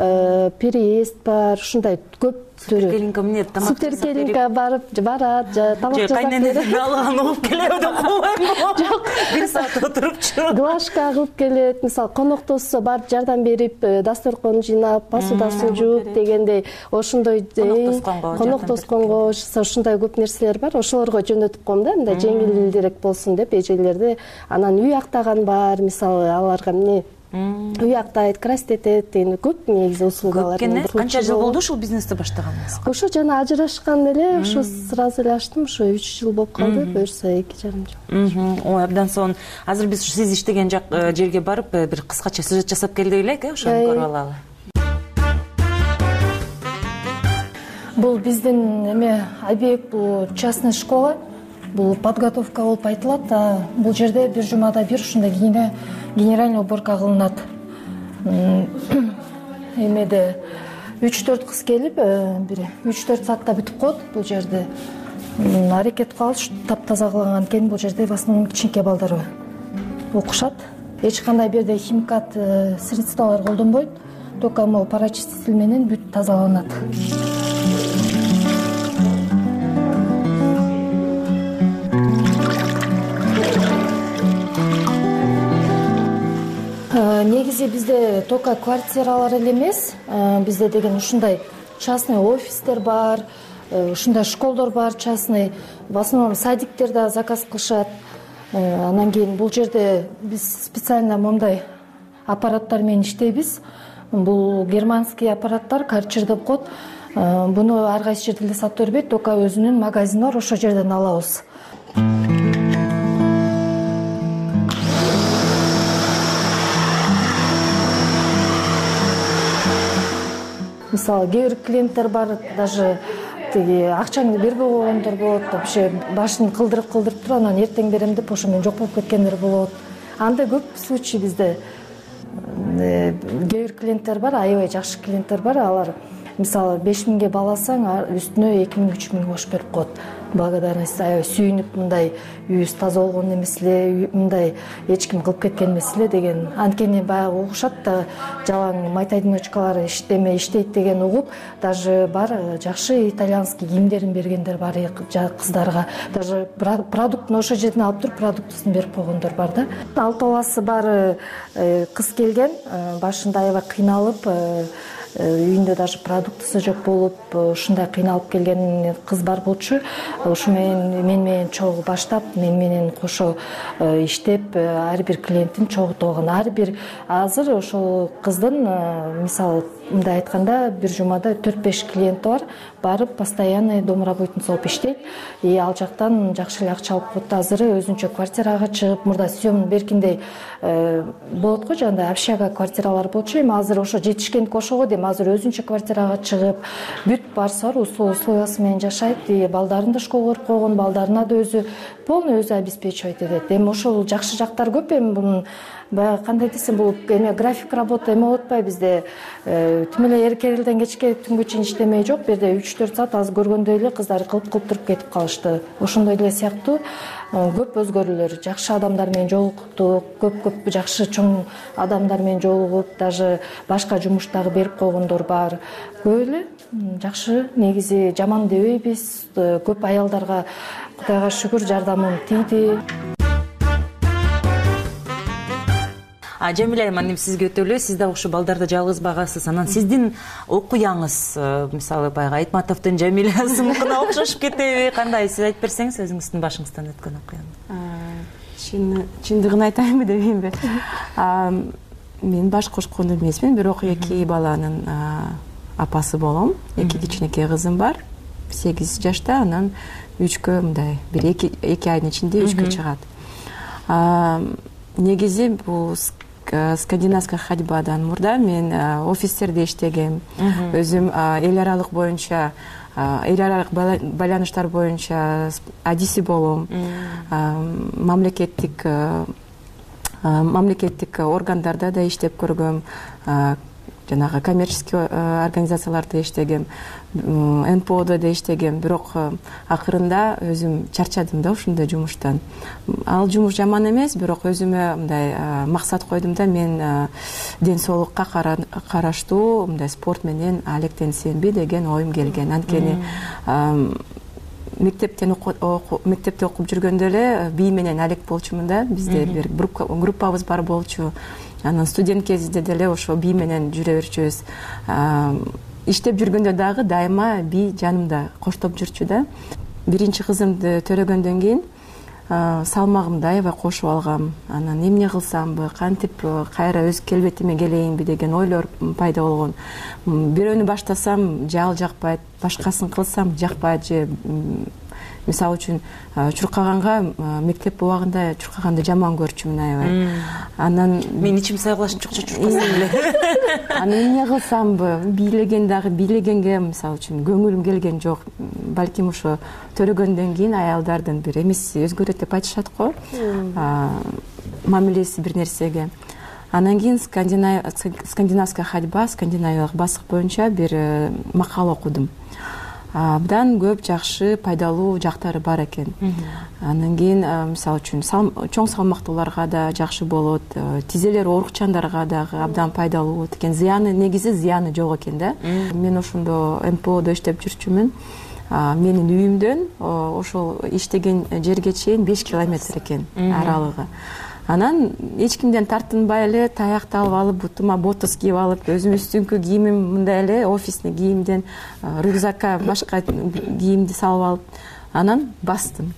переезд бар, ушундай көп суперкелинка эмне, тамак суперкелинка барып барат, тамак жасап кайненеден алган угуп келеби деп койбоймун. Жок, бир саат отурупчу. Глажка кылып келет, мисалы коноктосо барып жардам берип, дасторкон жыйнап, посудасын жууп дегендей, ошондой коноктосконго ушундай көп нерселер бар. Ошолорго жөнөтүп коем да, мындай жеңилдирээк болсун деп эжелерди. Анан үй актаган бар, мисалы аларга эмне үй актайт, красить этет деген көп негизи услугалар. Канча жыл болду ушул бизнести баштаганыңызга? Ошо жана ажырашкан эле, ошо сразу эле ачтым, ошо үч жыл болуп калды, буюрса эки жарым жыл. Ой, абдан сонун. Азыр биз сиз иштеген жерге барып бир кыскача сюжет жасап келдик элек, э, ошону көрүп алалы. Бул биздин эме объект, бул частная школа. Бул подготовка болуп айтылат. Бул жерде бир жумада бир ушундай генеральный уборка кылынат. Эмеде үч төрт кыз келип, бир үч төрт саатта бүтүп коет бул жерде. Аракет кылабыз таптаза кылган экен. Бул жерде в основном кичинекей балдар окушат. Эч кандай бирде химикат средстволор колдонбойт. Только могу парачиститель менен бүт тазаланат. Негизи бизде только квартиралар эле эмес, бизде деген ушундай частный офистер бар, ушундай школдор бар частный. В основном садиктерде заказ кылышат. Анан кийин бул жерде биз специально мондай аппараттар менен иштейбиз. Бул германский аппараттар, карчер деп коет. Буну ар кайсы жерде эле сатып бербейт, только өзүнүн магазини бар, ошол жерден алабыз. Мисалы, кээ бир клиенттер бар, даже тиги акчаңды бербей койгондор болот, вообще башын кылдырып-кылдырып туруп, анан эртең берем деп ошо менен жок болуп кеткендер болот. Андай көп случай бизде. Кээ бир клиенттер бар, аябай жакшы клиенттер бар, алар мисалы беш миңге баласаң, үстүнө эки миң үч миң кош берип коет. благодарность аябай сүйүнүп, мындай үйүбүз таза болгон эмес эле, мындай эч ким кылып кеткен эмес эле деген. Анткени баягы угушат да, жалаң мать-одиночкалар иштемей иштейт деген угуп, даже бар жакшы итальянский кийимдерин бергендер бар кыздарга. Даже продуктун ошол жерден алып туруп, продуктысын берип койгондор бар да. Алты баласы бар кыз келген, башында аябай кыйналып, үйүндө даже продуктысы жок болуп, ушундай кыйналып келген кыз бар болчу. Ушу менен мен менен чогуу баштап, мен менен кошо иштеп, ар бир клиенттин чогултугун, ар бир азыр ошол кыздын, мисалы мындай айтканда, бир жумада төрт беш клиенти бар, барып постоянный домработница болуп иштейт. И ал жактан жакшы эле акча алып коет. Азыр өзүнчө квартирага чыгып, мурда съем беркиндей болот го, жанда общага квартиралар болчу. Эми азыр ошо жетишкендик ошого дейм, азыр өзүнчө квартирага чыгып, бүт барысы бар, условиясы менен жашайт. И балдарын да школго берип койгон, балдарына да өзү полный өзү обеспечивать этет. Эми ошол жакшы жактар көп. Эми бунун баягы кандай десем, бул эме график работа эме болуп атпайбы бизде. Тим эле эркелден кечке түнгө чейин иштемей жок. Бирде үч төрт саат аз көргөндөй эле кыздар кылып кылып туруп кетип калышты. Ошондой эле сыяктуу көп өзгөрүүлөр, жакшы адамдар менен жолуктук, көп-көп жакшы чоң адамдар менен жолугуп, даже башка жумуш дагы берип койгондор бар. Көп эле жакшы, негизи жаман дебейбиз. Көп аялдарга Кудайга шүгүр жардамым тийди. А Жамиля айым, сизге өтө эле, сиз да ушул балдарды жалгыз багасыз. Анан сиздин окуяңыз, мисалы баягы Айтматовдун Жамилясына окшошуп кетеби? Кандай, сиз айтып берсеңиз өзүңүздүн башыңыздан өткөн окуяны. Чындыгын айтайынбы дебейинби? Мен баш кошкон эмесмин, бирок эки баланын апасы болом. Эки кичинекей кызым бар, сегиз жашта, анан үчкө мындай бир эки айдын ичинде үчкө чыгат. Негизи бул скандинавская ходьбадан мурда мен офистерде иштегем. Өзүм эл аралык боюнча, эл аралык байланыштар боюнча адиси болом. Мамлекеттик мамлекеттик органдарда да иштеп көргөм. Жанагы коммерческий организацияларда иштегем, эн пэ ода да иштегем, бирок акырында өзүм чарчадым да ушундай жумуштан. Ал жумуш жаман эмес, бирок өзүмө мындай максат койдум да, мен ден соолукка караштуу мындай спорт менен алектенсемби деген оюм келген. Анткени мектептен мектепте окуп жүргөндө эле бий менен алек болчумун да. Бизде бир группабыз бар болчу. Анан студент кезинде деле ошо бий менен жүрө берчүбүз. Иштеп жүргөндө дагы дайыма бий жанымда коштоп жүрчү да. Биринчи кызымды төрөгөндөн кийин салмагымды аябай кошуп алгам. Анан эмне кылсамбы, кантип кайра өз келбетиме келейинби деген ойлор пайда болгон. Бирөөнү баштасам жал жакпайт, башкасын кылсам жакпайт же мисалы үчүн чуркаганга мектеп убагында чуркаганды жаман көрчүмүн аябай. Анан мен ичим сайгылашын чукча чуркасам эле. Анан эмне кылсамбы, бийлеген дагы бийлегенге мисалы үчүн көңүлүм келген жок. Балким ошо төрөгөндөн кийин аялдардын бир эмеси өзгөрөт деп айтышат го. Мамилеси бир нерсеге. Анан кийин скандинавская ходьба, скандинавиялык басык боюнча бир макала окудум. Абдан көп жакшы пайдалуу жактары бар экен. Анан кийин мисалы үчүн чоң салмактууларга да жакшы болот, тизелер оорукчандарга дагы абдан пайдалуу болот экен. Зыяны, негизи зыяны жок экен да. Мен ошондо эм пэ одо иштеп жүрчүмүн. Менин үйүмдөн ошол иштеген жерге чейин беш километр экен аралыгы. Анан эч кимден тартынбай эле таякты алып алып, бутума ботос кийип алып, өзүм үстүңкү кийимим мындай эле офисный кийимден рюкзакка башка кийимди салып алып, анан бастым.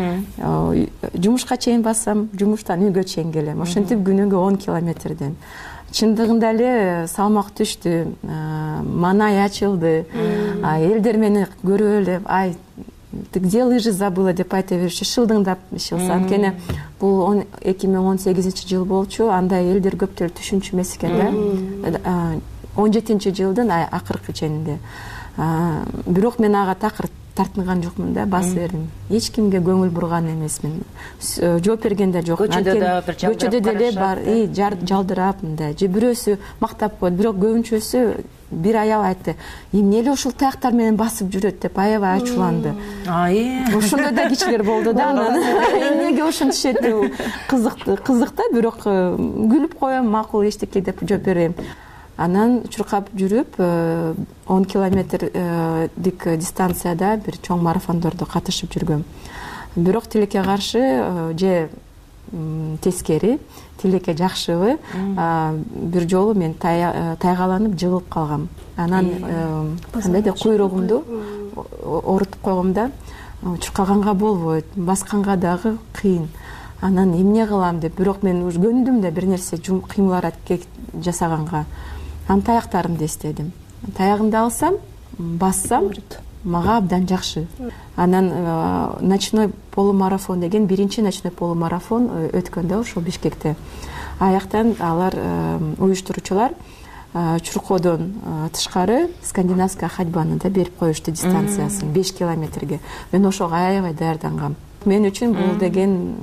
Жумушка чейин бассам, жумуштан үйгө чейин келем. Ошентип күнүгө он километрден. Чындыгында эле салмак түштү, маанай ачылды. Элдер мени көрүп эле, ай, ты где лыжи забыла деп айта берчү, шылдыңдап ишилса. Анткени бул эки миң он сегизинчи жыл болчу, анда элдер көптөр түшүнчү эмес экен да. он жетинчи жылдын акыркы ченинде. Бирок мен ага такыр тартынган жокмун да, басып бердим. Эч кимге көңүл бурган эмесмин. Жооп берген да жок. Көчөдө да бир жалдырап Көчөдө деле бар, жалдырап мындай. Же бирөөсү мактап коет, бирок көбүнчөсү бир аял айтты, эмне эле ушул таяктар менен басып жүрөт деп аябай ачууланды. Ошондой да кишилер болду да. Эмнеге ошентишет деп кызык, кызык да, бирок күлүп коем, макул эчтеке деп жооп берем. Анан чуркап жүрүп он километрдик дистанцияда бир чоң марафондордо катышып жүргөм. Бирок тилекке каршы же тескери, тилекке жакшыбы, бир жолу мен тайгаланып жыгылып калгам. Анан кандай да куйругумду орутуп койгом да, чуркаганга болбойт, басканга дагы кыйын. Анан эмне кылам деп, бирок мен уж көндүм да бир нерсе кыймыл аракет жасаганга. Анан таяктарымды эстедим. Таягымды алсам, бассам, мага абдан жакшы. Анан ночной полумарафон деген биринчи ночной полумарафон өткөн да ошол Бишкекте. Аяктан алар уюштуруучулар Чуркоодон тышкары скандинавская ходьбаны да берип коюшту дистанциясын беш километрге. Мен ошого аябай даярдангам. Мен үчүн бул деген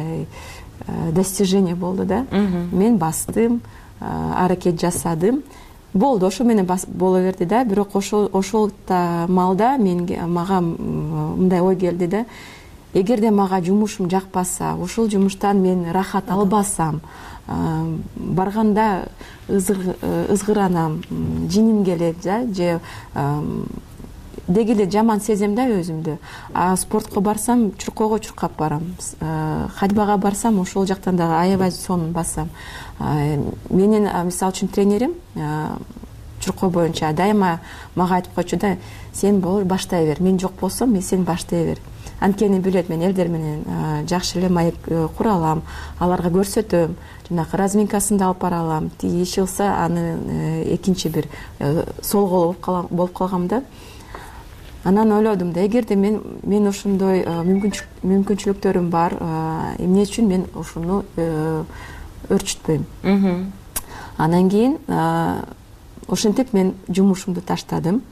достижение болду да. Мен бастым, аракет жасадым. Болду, ошо менен боло берди да, бирок ошол ошол маалда менге мага мындай ой келди да. Эгерде мага жумушум жакпаса, ошол жумуштан мен рахат албасам, барганда ызгыранам, жиним келет да, же деги эле жаман сезем да өзүмдү. А спортко барсам, чуркоого чуркап барам. Ходьбага барсам, ошол жактан дагы аябай сонун басам. Менин мисалы үчүн тренерим чуркоо боюнча дайыма мага айтып койчу да, сен бол баштай бер, мен жок болсом, мен сен баштай бер. Анткени билет, мен элдер менен жакшы эле маек кура алам, аларга көрсөтөм, жанагы разминкасын да алып бара алам. Тиги иш кылса, аны экинчи бир сол колу болуп калгам да. Анан ойлодум да, эгерде мен мен ошондой мүмкүнчүлүктөрүм бар, эмне үчүн мен ошону өрчүтпөйм. Анан кийин ошентип мен жумушумду таштадым.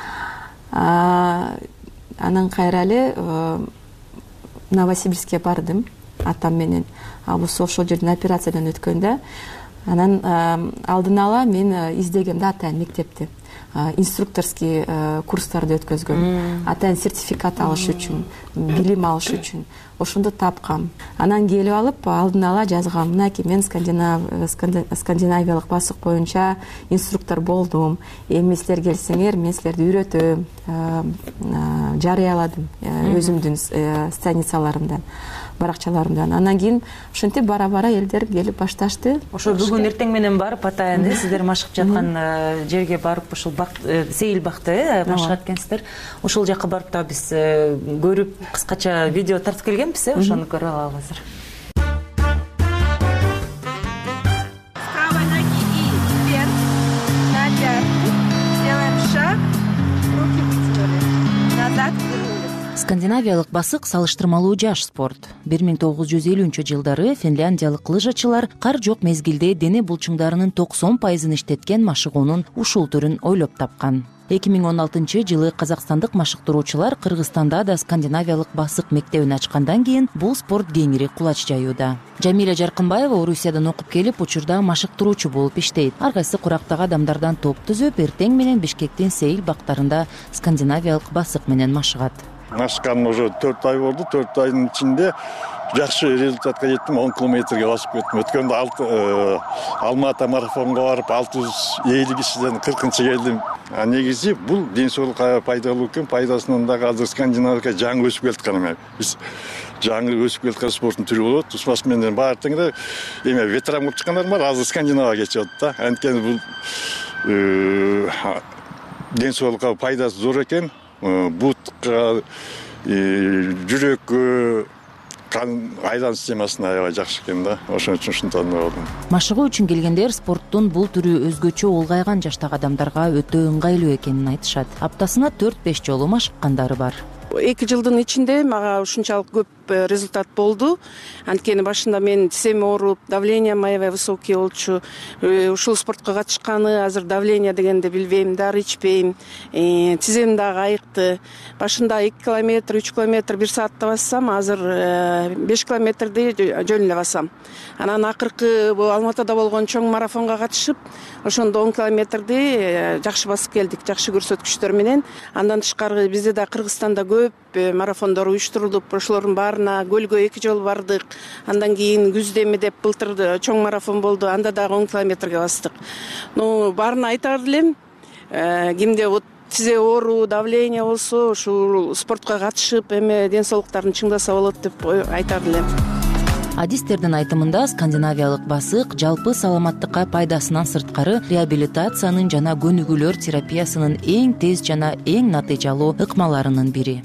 Анан кайра эле Новосибирскке бардым атам менен. Абысы ошол жерден операциядан өткөн да. Анан алдын ала мен издегем да атайын мектепти. Инструкторский курстарды өткөзгөм. Атайын сертификат алыш үчүн, билим алыш үчүн. Ошондо тапкам. Анан келип алып, алдын ала жазгам. Мынакей, мен скандинавиялык басык боюнча инструктор болдум. Эми силер келсеңер, мен силерди үйрөтөм. Жарыяладым өзүмдүн страницаларымдан, баракчаларымдан. Анан кийин ошентип бара-бара элдер келип башташты. Ошо бүгүн эртең менен барып атайын сиздер машыгып жаткан жерге барып ошол сейил бакты машыгат экенсиздер. Ошол жака барып да биз көрүп кыскача видео тартып келгенбиз, ошону көрүп алабыз азыр. Скандинавиялык басык салыштырмалуу жаш спорт. бир миң тогуз жүз элүүнчү жылдары финляндиялык лыжачылар кар жок мезгилде дене булчуңдарынын токсон пайызын иштеткен машыгуунун ушул түрүн ойлоп тапкан. эки миң он алтынчы жылы казакстандык машыктыруучулар Кыргызстанда да скандинавиялык басык мектебин ачкандан кийин бул спорт кеңири кулач жаюуда. Жамиля Жаркынбаева Орусиядан окуп келип, учурда машыктыруучу болуп иштейт. Ар кайсы курактагы адамдардан топ түзүп, эртең менен Бишкектин сейил бактарында скандинавиялык басык менен машыгат. Машыкканыма уже төрт ай болду. төрт айдын ичинде жакшы результатка жеттим. он километрге басып кеттим. Өткөндө Алма ата марафонго барып алты жүз элүү кишиден кыркынчы келдим. А негизи бул ден соолукка пайдалуу экен. Пайдасынан дагы азыр Скандинавияга жаңы өсүп келаткан эме. Биз жаңы өсүп келаткан спорттун түрү болот. Тушмас менен баары теңире эме ветеран болуп чыккандар бар. Азыр Скандинавияга кетип атат да. Анткени бул ден соолукка пайдасы зор экен. Бутка, жүрөккө, кан айлан системасына аябай жакшы экен да. Ошон үчүн ушуну тандап алдым. Машыгуу үчүн келгендер спорттун бул түрү өзгөчө улгайган жаштагы адамдарга өтө ыңгайлуу экенин айтышат. Аптасына төрт беш жолу машыккандары бар. эки жылдын ичинде мага ушунчалык көп результат болду. Анткени башында менин тизем ооруп, давлением аябай высокий болчу. Ушул спортко катышканы азыр давление дегенди билбейм, дары ичпейм. Тизем дагы айыкты. Башында эки километр, үч километр бир саатта бассам, азыр беш километрди жөн эле басам. Анан акыркы Алматыда болгон чоң марафонго катышып, ошондо он километрди жакшы басып келдик, жакшы көрсөткүчтөр менен. Андан тышкары бизде да Кыргызстанда көп марафондор уюштурулуп, ошолордун баарына Көлгө эки жолу бардык. Андан кийин күздө эми деп былтыр чоң марафон болду, анда дагы он километрге бастык. Ну, баарына айтар элем, кимде вот тизе оору, давление болсо, ушул спортко катышып, эми ден соолуктарын чыңдаса болот деп айтар элем. Адистердин айтымында скандинавиялык басык жалпы саламаттыкка пайдасынан сырткары реабилитациянын жана көнүгүүлөр терапиясынын эң тез жана эң натыйжалуу ыкмаларынын бири.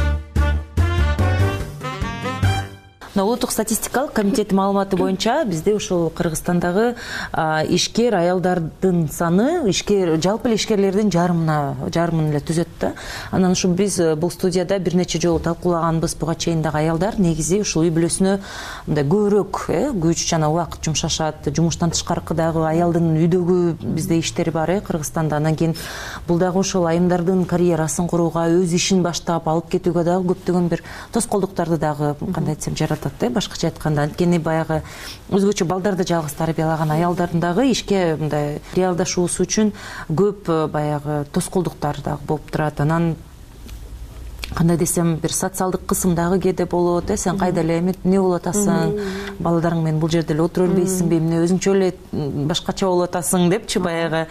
Улуттук статистикалык комитеттин маалыматы боюнча бизде ушул Кыргызстандагы ишкер аялдардын саны ишкер жалпы ишкерлердин жарымына жарымын эле түзөт да. Анан ушул биз бул студияда бир нече жолу талкуулаганбыз. Буга чейин дагы аялдар негизи ушул үй бүлөсүнө мындай көбүрөөк күч жана убакыт жумшашат. Жумуштан тышкаркы дагы аялдын үйдөгү бизде иштери бар э Кыргызстанда. Анан кийин бул дагы ушул айымдардын карьерасын курууга, өз ишин баштап алып кетүүгө дагы көптөгөн бир тоскоолдуктарды дагы кандай десем жаратат. Башкача айтканда, анткени баягы өзгөчө балдарды жалгыз тарбиялаган аялдардын дагы ишке мындай реалдашуусу үчүн көп баягы тоскоолдуктар дагы болуп турат. Анан кандай десем бир социалдык кысым дагы кээде болот. Э сен кайда эле эмне болуп атасың? Балдарың менен бул жерде эле отура бербейсиңби? Эмне өзүңчө эле башкача болуп атасың депчи баягы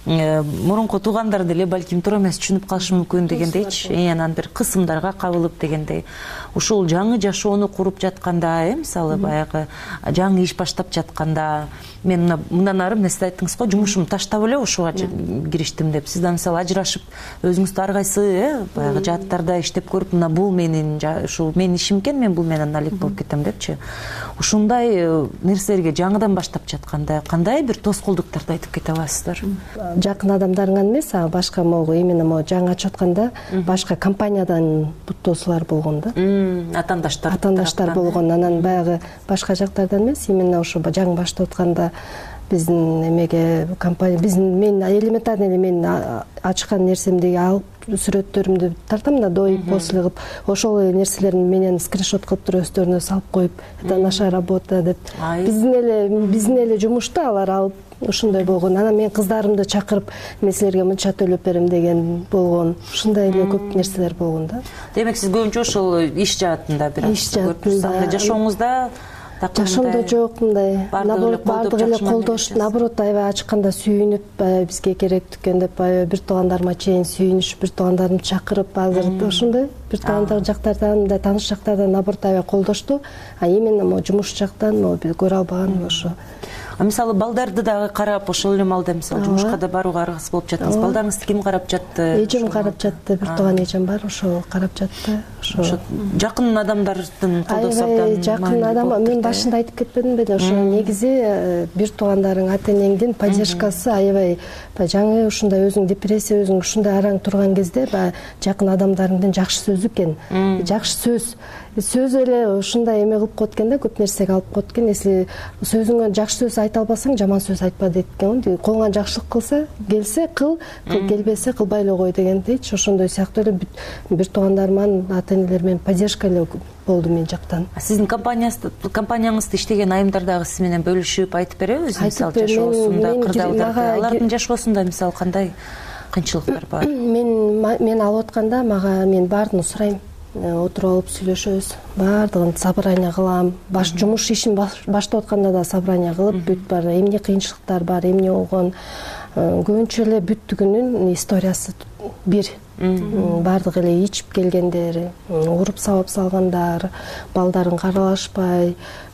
мурунку туугандар деле балким туура эмес түшүнүп калышы мүмкүн дегендейчи. Анан бир кысымдарга кабылып дегендей. Ушул жаңы жашоону куруп жатканда, э мисалы баягы жаңы иш баштап жатканда мен мындан ары эмне сиз айттыңыз го, жумушумду таштап эле ушуга кириштим деп. Сиз да мисалы ажырашып, өзүңүздү ар кайсы э баягы жааттарда иштеп көрүп, мына бул менин ушул менин ишим экен, мен бул менен алек болуп кетем депчи. Ушундай нерселерге жаңыдан баштап жатканда кандай бир тоскоолдуктарды айтып кете аласыздар? Жакын адамдарыңан эмес, башка могу именно могу жаңы ачып атканда башка компаниядан буттоосулар болгон да. Атандаштар. Атандаштар болгон. Анан баягы башка жактардан эмес, именно ошо жаңы баштап атканда биздин эмеге компания биздин мен элементарный эле мен ачкан нерсемди алып сүрөттөрүмдү тартам да доюп после кылып ошол нерселерин менен скриншот кылып туруп өздөрүнө салып коюп, это наша работа деп биздин эле биздин эле жумушту алар алып ушундай болгон. Анан мен кыздарымды чакырып мен силерге мынча төлөп берем деген болгон. Ушундай эле көп нерселер болгон да. Демек сиз көбүнчө ошол иш жаатында бир иш жаатында жашооңузда жашоомдо жок мындай баардыгы эле колдош, наоборот аябай ачканда сүйүнүп бизге керек түкөн деп бир туугандарыма чейин сүйүнүшүп, бир туугандарымды чакырып азыр ошондой бир туугандык жактардан, мындай тааныш жактардан наоборот аябай колдошту. А именно могу жумуш жактан могу биз көрө албаган ошо. А мисалы балдарды дагы карап, ошол эле маалда мисалы жумушка да барууга аргасыз болуп жаттыңыз. Балдарыңызды ким карап жатты? Эжем карап жатты, бир тууган эжем бар, ошол карап жатты. Ошо жакын адамдардын колдосу абдан жакын адам. Мен башында айтып кетпедим беле, ошо негизи бир туугандарың, ата-энеңдин поддержкасы аябай жаңы ушундай өзүң депрессия, өзүң ушундай араң турган кезде жакын адамдарыңдын жакшы сөзү экен. Жакшы сөз сөз эле ушундай эме кылып коет экен да, көп нерсеге алып коет экен. Если сөзүңө жакшы сөз айта албасаң, жаман сөз айтпа дейт экен. Колуңан жакшылык кылса, келсе кыл, келбесе кылбай эле кой дегендейчи. Ошондой сыяктуу эле бир туугандарыман, ата-энелер менен поддержка эле болду мен жактан. Сиздин компанияңызда иштеген айымдар дагы сиз менен бөлүшүп айтып береби? Өзү мисалы жашоосунда, кырдаалдарда, алардын жашоосунда мисалы кандай кыйынчылыктар бар? Мен мен алып атканда мага мен баарын сурайм. Отуруп алып сүйлөшөбүз, баардыгын собрание кылам. Баш жумуш ишин баштап атканда да собрание кылып, бүт бар, эмне кыйынчылыктар бар, эмне болгон. Көбүнчө эле бүттүгүнүн историясы бир. Баардыгы эле ичип келгендер, уруп сабап салгандар, балдарын каралашпай, көп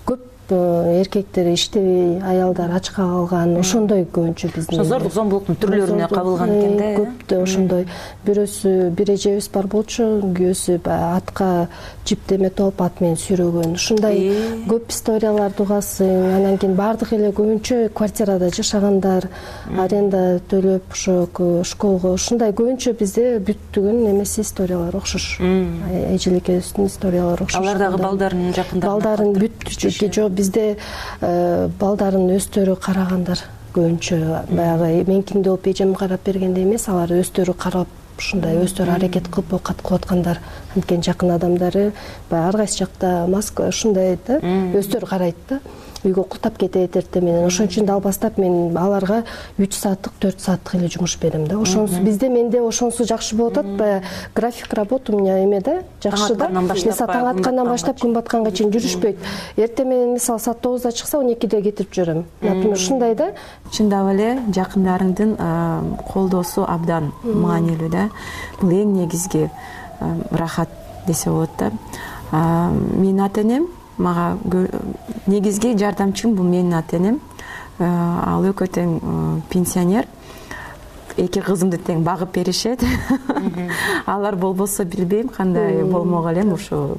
эркектер иштебей, аялдар ачка калган, ошондой көбүнчө биздин. Зордук зомбулуктун түрлөрүнө кабылган экен да. Көптө ошондой. Бирөөсү бир эжебиз бар болчу, күйөөсү атка жиптеме топ ат менен сүйрөгөн. Ушундай көп историяларды угасың. Анан кийин баардык эле көбүнчө квартирада жашагандар, аренда төлөп ошо школго. Ушундай көбүнчө бизде бүттүгүн эмеси историялар окшош. Эжеликебиздин историялары окшош. Алар дагы балдарын жакындарына. Балдарын бүт жок, бизде балдарын өздөрү карагандар көбүнчө. Баягы менкиндүү болуп эжем карап бергенде эмес, алар өздөрү карап ушундай өздөрү аракет кылып оокат кылып аткандар. Анткени жакын адамдары баягы ар кайсы жакта Москва ушундай да, өздөрү карайт да. Үйгө куттап кетет эртең менен. Ошон үчүн дал бастап мен аларга үч сааттык, төрт сааттык эле жумуш берем да. Ошонусу бизде менде ошонусу жакшы болуп атат. Баягы график работа у меня эме да, жакшы да. Мисалы таң аткандан баштап күн батканга чейин жүрүшпөйт. Эртең менен мисалы саат тогузда чыкса, он экиде кетирип жиберем. Например, ушундай да. Чындап эле жакындарыңдын колдоосу абдан маанилүү да. Бул эң негизги рахат десе болот да. Менин ата-энем мага негизги жардамчым бул менин ата-энем. Ал өкө тең пенсионер. Эки кызымды тең багып беришет. Алар болбосо билбейм кандай болмок элем, ошо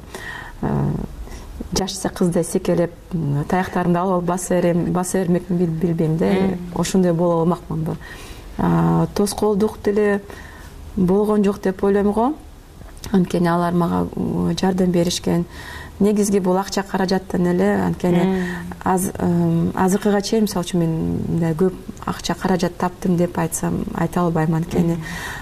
жашса кыздай секелеп таяктарымды алып алып баса берем, баса бермекмин билбейм да. Ошондой боло алмакмынбы. Тоскоолдук деле болгон жок деп ойлойм го. Анткени алар мага жардам беришкен. Негизги бул акча каражаттан эле, анткени азыркыга чейин мисалы үчүн мен мындай көп акча каражат таптым деп айтсам айта албайм, анткени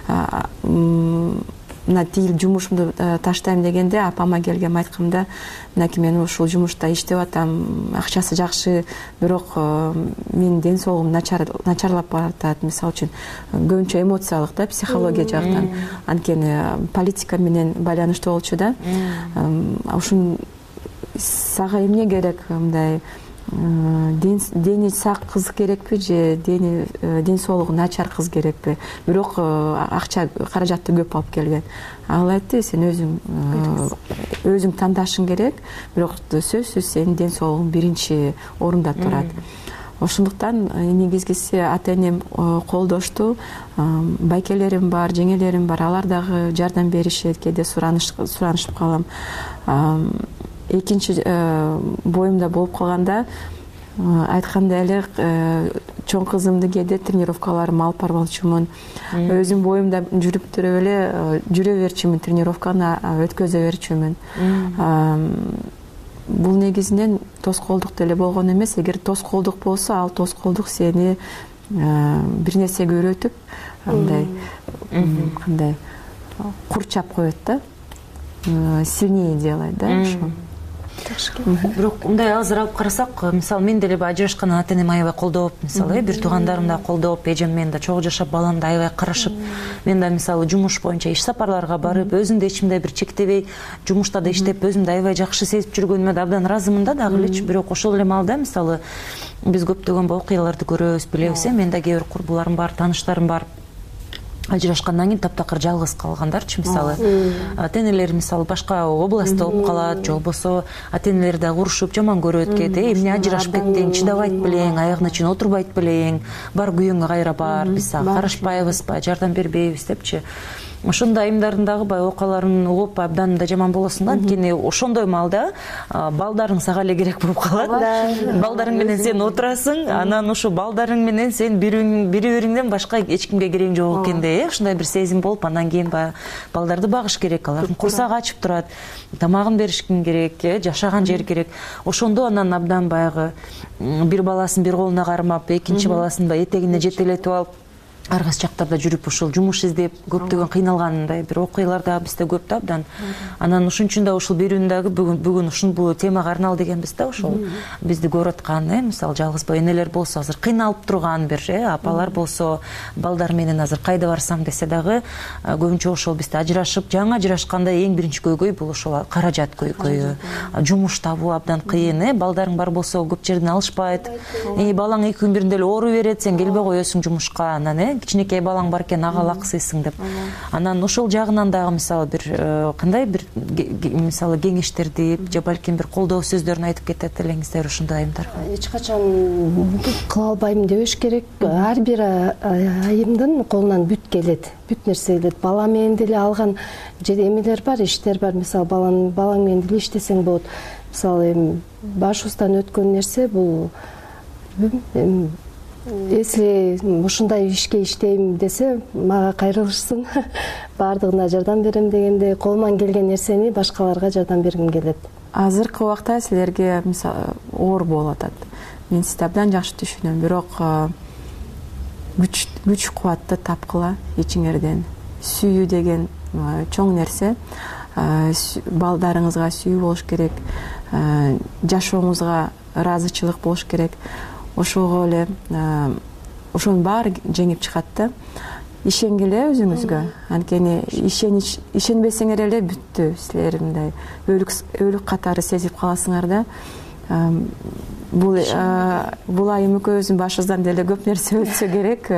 мына тиил жумушумду таштайм дегенде апама келгем айткамда, мынакей мен ушул жумушта иштеп атам, акчасы жакшы, бирок менин ден соолугум начарлап баратат. Мисалы үчүн көбүнчө эмоциялык да, психология жактан. Анткени политика менен байланыштуу болчу да. Ушун сага эмне керек, мындай дени сак кыз керекпи же дени ден соолугу начар кыз керекпи? Бирок акча каражатты көп алып келген. Ал айтты, сен өзүң өзүң тандашың керек, бирок сөзсүз сенин ден соолугуң биринчи орунда турат. Ошондуктан негизгиси ата-энем колдошту. Байкелерим бар, жеңелерим бар, алар дагы жардам беришет, кээде суранышып калам. Экинчи боюмда болуп калганда айткандай эле чоң кызымды кээде тренировкаларыма алып барбалчумун. Өзүм боюмда жүрүп туруп эле жүрө берчүмүн, тренировканы өткөзө берчүмүн. Бул негизинен тоскоолдук деле болгон эмес. Эгер тоскоолдук болсо, ал тоскоолдук сени бир нерсеге үйрөтүп, мындай кандай курчап коет да, сильнее делает да, ошо. Бирок мындай азыр алып карасак, мисалы мен деле ажырашкан ата-энем аябай колдоп, мисалы бир туугандарым да колдоп, эжем менен да чогуу жашап, баламды аябай карашып, мен да мисалы жумуш боюнча иш сапарларга барып, өзүмдү эч кимдей бир чектебей, жумушта да иштеп, өзүмдү аябай жакшы сезип жүргөнүмө да абдан ыраазымын да дагы элечи. Бирок ошол эле маалда мисалы биз көптөгөн окуяларды көрөбүз, билебиз, мен да кээ бир курбуларым бар, тааныштарым бар. Ажырашкандан кийин таптакыр жалгыз калгандарчы, мисалы ата-энелери мисалы башка областта болуп калат, же болбосо ата-энелери да урушуп жаман көрөт экен. Эмне ажырашып кеттиң, чыдабайт белең, аягына чейин отурбайт белең, бар күйөөңө кайра бар, биз сага карашпайбызбы, жардам бербейбиз депчи. Ошондой айымдардын дагы баягы окуяларын угуп абдан да жаман болосуң да, анткени ошондой маалда балдарың сага эле керек болуп калат. Балдарың менен сен отурасың, анан ошо балдарың менен сен бири-бириңден башка эч кимге керең жок экендей, ошондой бир сезим болуп, андан кийин баягы балдарды багыш керек, алардын курсагы ачып турат, тамагын беришкин керек, жашаган жер керек. Ошондо анан абдан баягы бир баласын бир колуна кармап, экинчи баласын да этегине жетелетип алып, ар кайсы жактарда жүрүп ушул жумуш издеп көптөгөн кыйналгандай бир окуялар да бизде көп да абдан. Анан ошон үчүн да ушул берүүнү дагы бүгүн бүгүн ушул темага арналды дегенбиз да, ошол бизди көрүп аткан, мисалы жалгызбай энелер болсо азыр кыйналып турган бир апалар болсо, балдар менен азыр кайда барсам десе дагы көбүнчө ошол бизде ажырашып, жаңы ажырашканда эң биринчи көйгөй бул ошол каражат көйгөйү. Жумуш табуу абдан кыйын, балдарың бар болсо көп жерден алышпайт. Балаң эки күн биринде эле оору берет, сен келбей коесуң жумушка, анан кичинекей балаң бар экен, ага алаксыйсың деп. Анан ошол жагынан дагы мисалы бир кандай бир мисалы кеңештерди же балким бир колдоо сөздөрүн айтып кетет элеңиздер ушундай айымдарга? Эч качан кыла албайм дебеш керек. Ар бир айымдын колунан бүт келет, бүт нерсе келет. Бала менен деле алган эмелер бар, иштер бар. Мисалы балаң балаң менен деле иштесең болот. Мисалы эми башыбыздан өткөн нерсе бул если ушундай ишке иштейм десе мага кайрылышсын, баардыгына жардам берем дегенде колуман келген нерсени башкаларга жардам бергим келет. Азыркы убакта силерге мисалы оор болуп атат. Мен сизди абдан жакшы түшүнөм, бирок күч күч кубатты тапкыла ичиңерден. Сүйүү деген чоң нерсе. Балдарыңызга сүйүү болуш керек, жашооңузга ыраазычылык болуш керек. Ошого эле ошонун баары жеңип чыгат да. Ишенгиле өзүңүзгө. Анткени ишенбесеңер эле бүттү. Силер мындай өлүк өлүк катары сезип каласыңар да. Бул бул айым экөөбүздүн башыбыздан деле көп нерсе өтсө керек.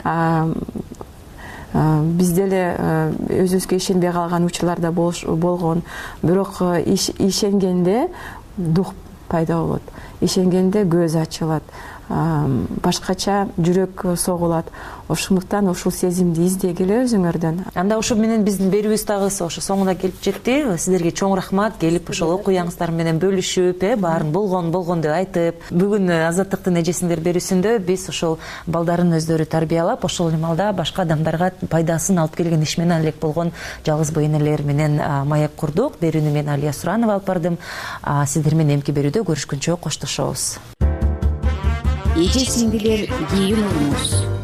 Биз деле өзүбүзгө ишенбей калган учурлар да болгон. Бирок ишенгенде дух пайда болот. Ишенгенде көз ачылат, башкача жүрөк согулат. Ошондуктан ушул сезимди издегиле өзүңөрдөн. Анда ошо менен биздин берүүбүз дагы ошо соңуна келип жетти. Сиздерге чоң рахмат, келип ошол окуяңыздар менен бөлүшүп, э баарын болгон болгон деп айтып, бүгүн Азаттыктын эжесиндер берүүсүндө биз ошол балдарын өздөрү тарбиялап, ошол эле маалда башка адамдарга пайдасын алып келген иш менен алек болгон жалгыз бой энелер менен маек курдук. Берүүнү мен Алия Суранова алып бардым. Сиздер менен эмки берүүдө көрүшкүнчө коштошобуз. Эже сиңдилер, кийин болуңуз.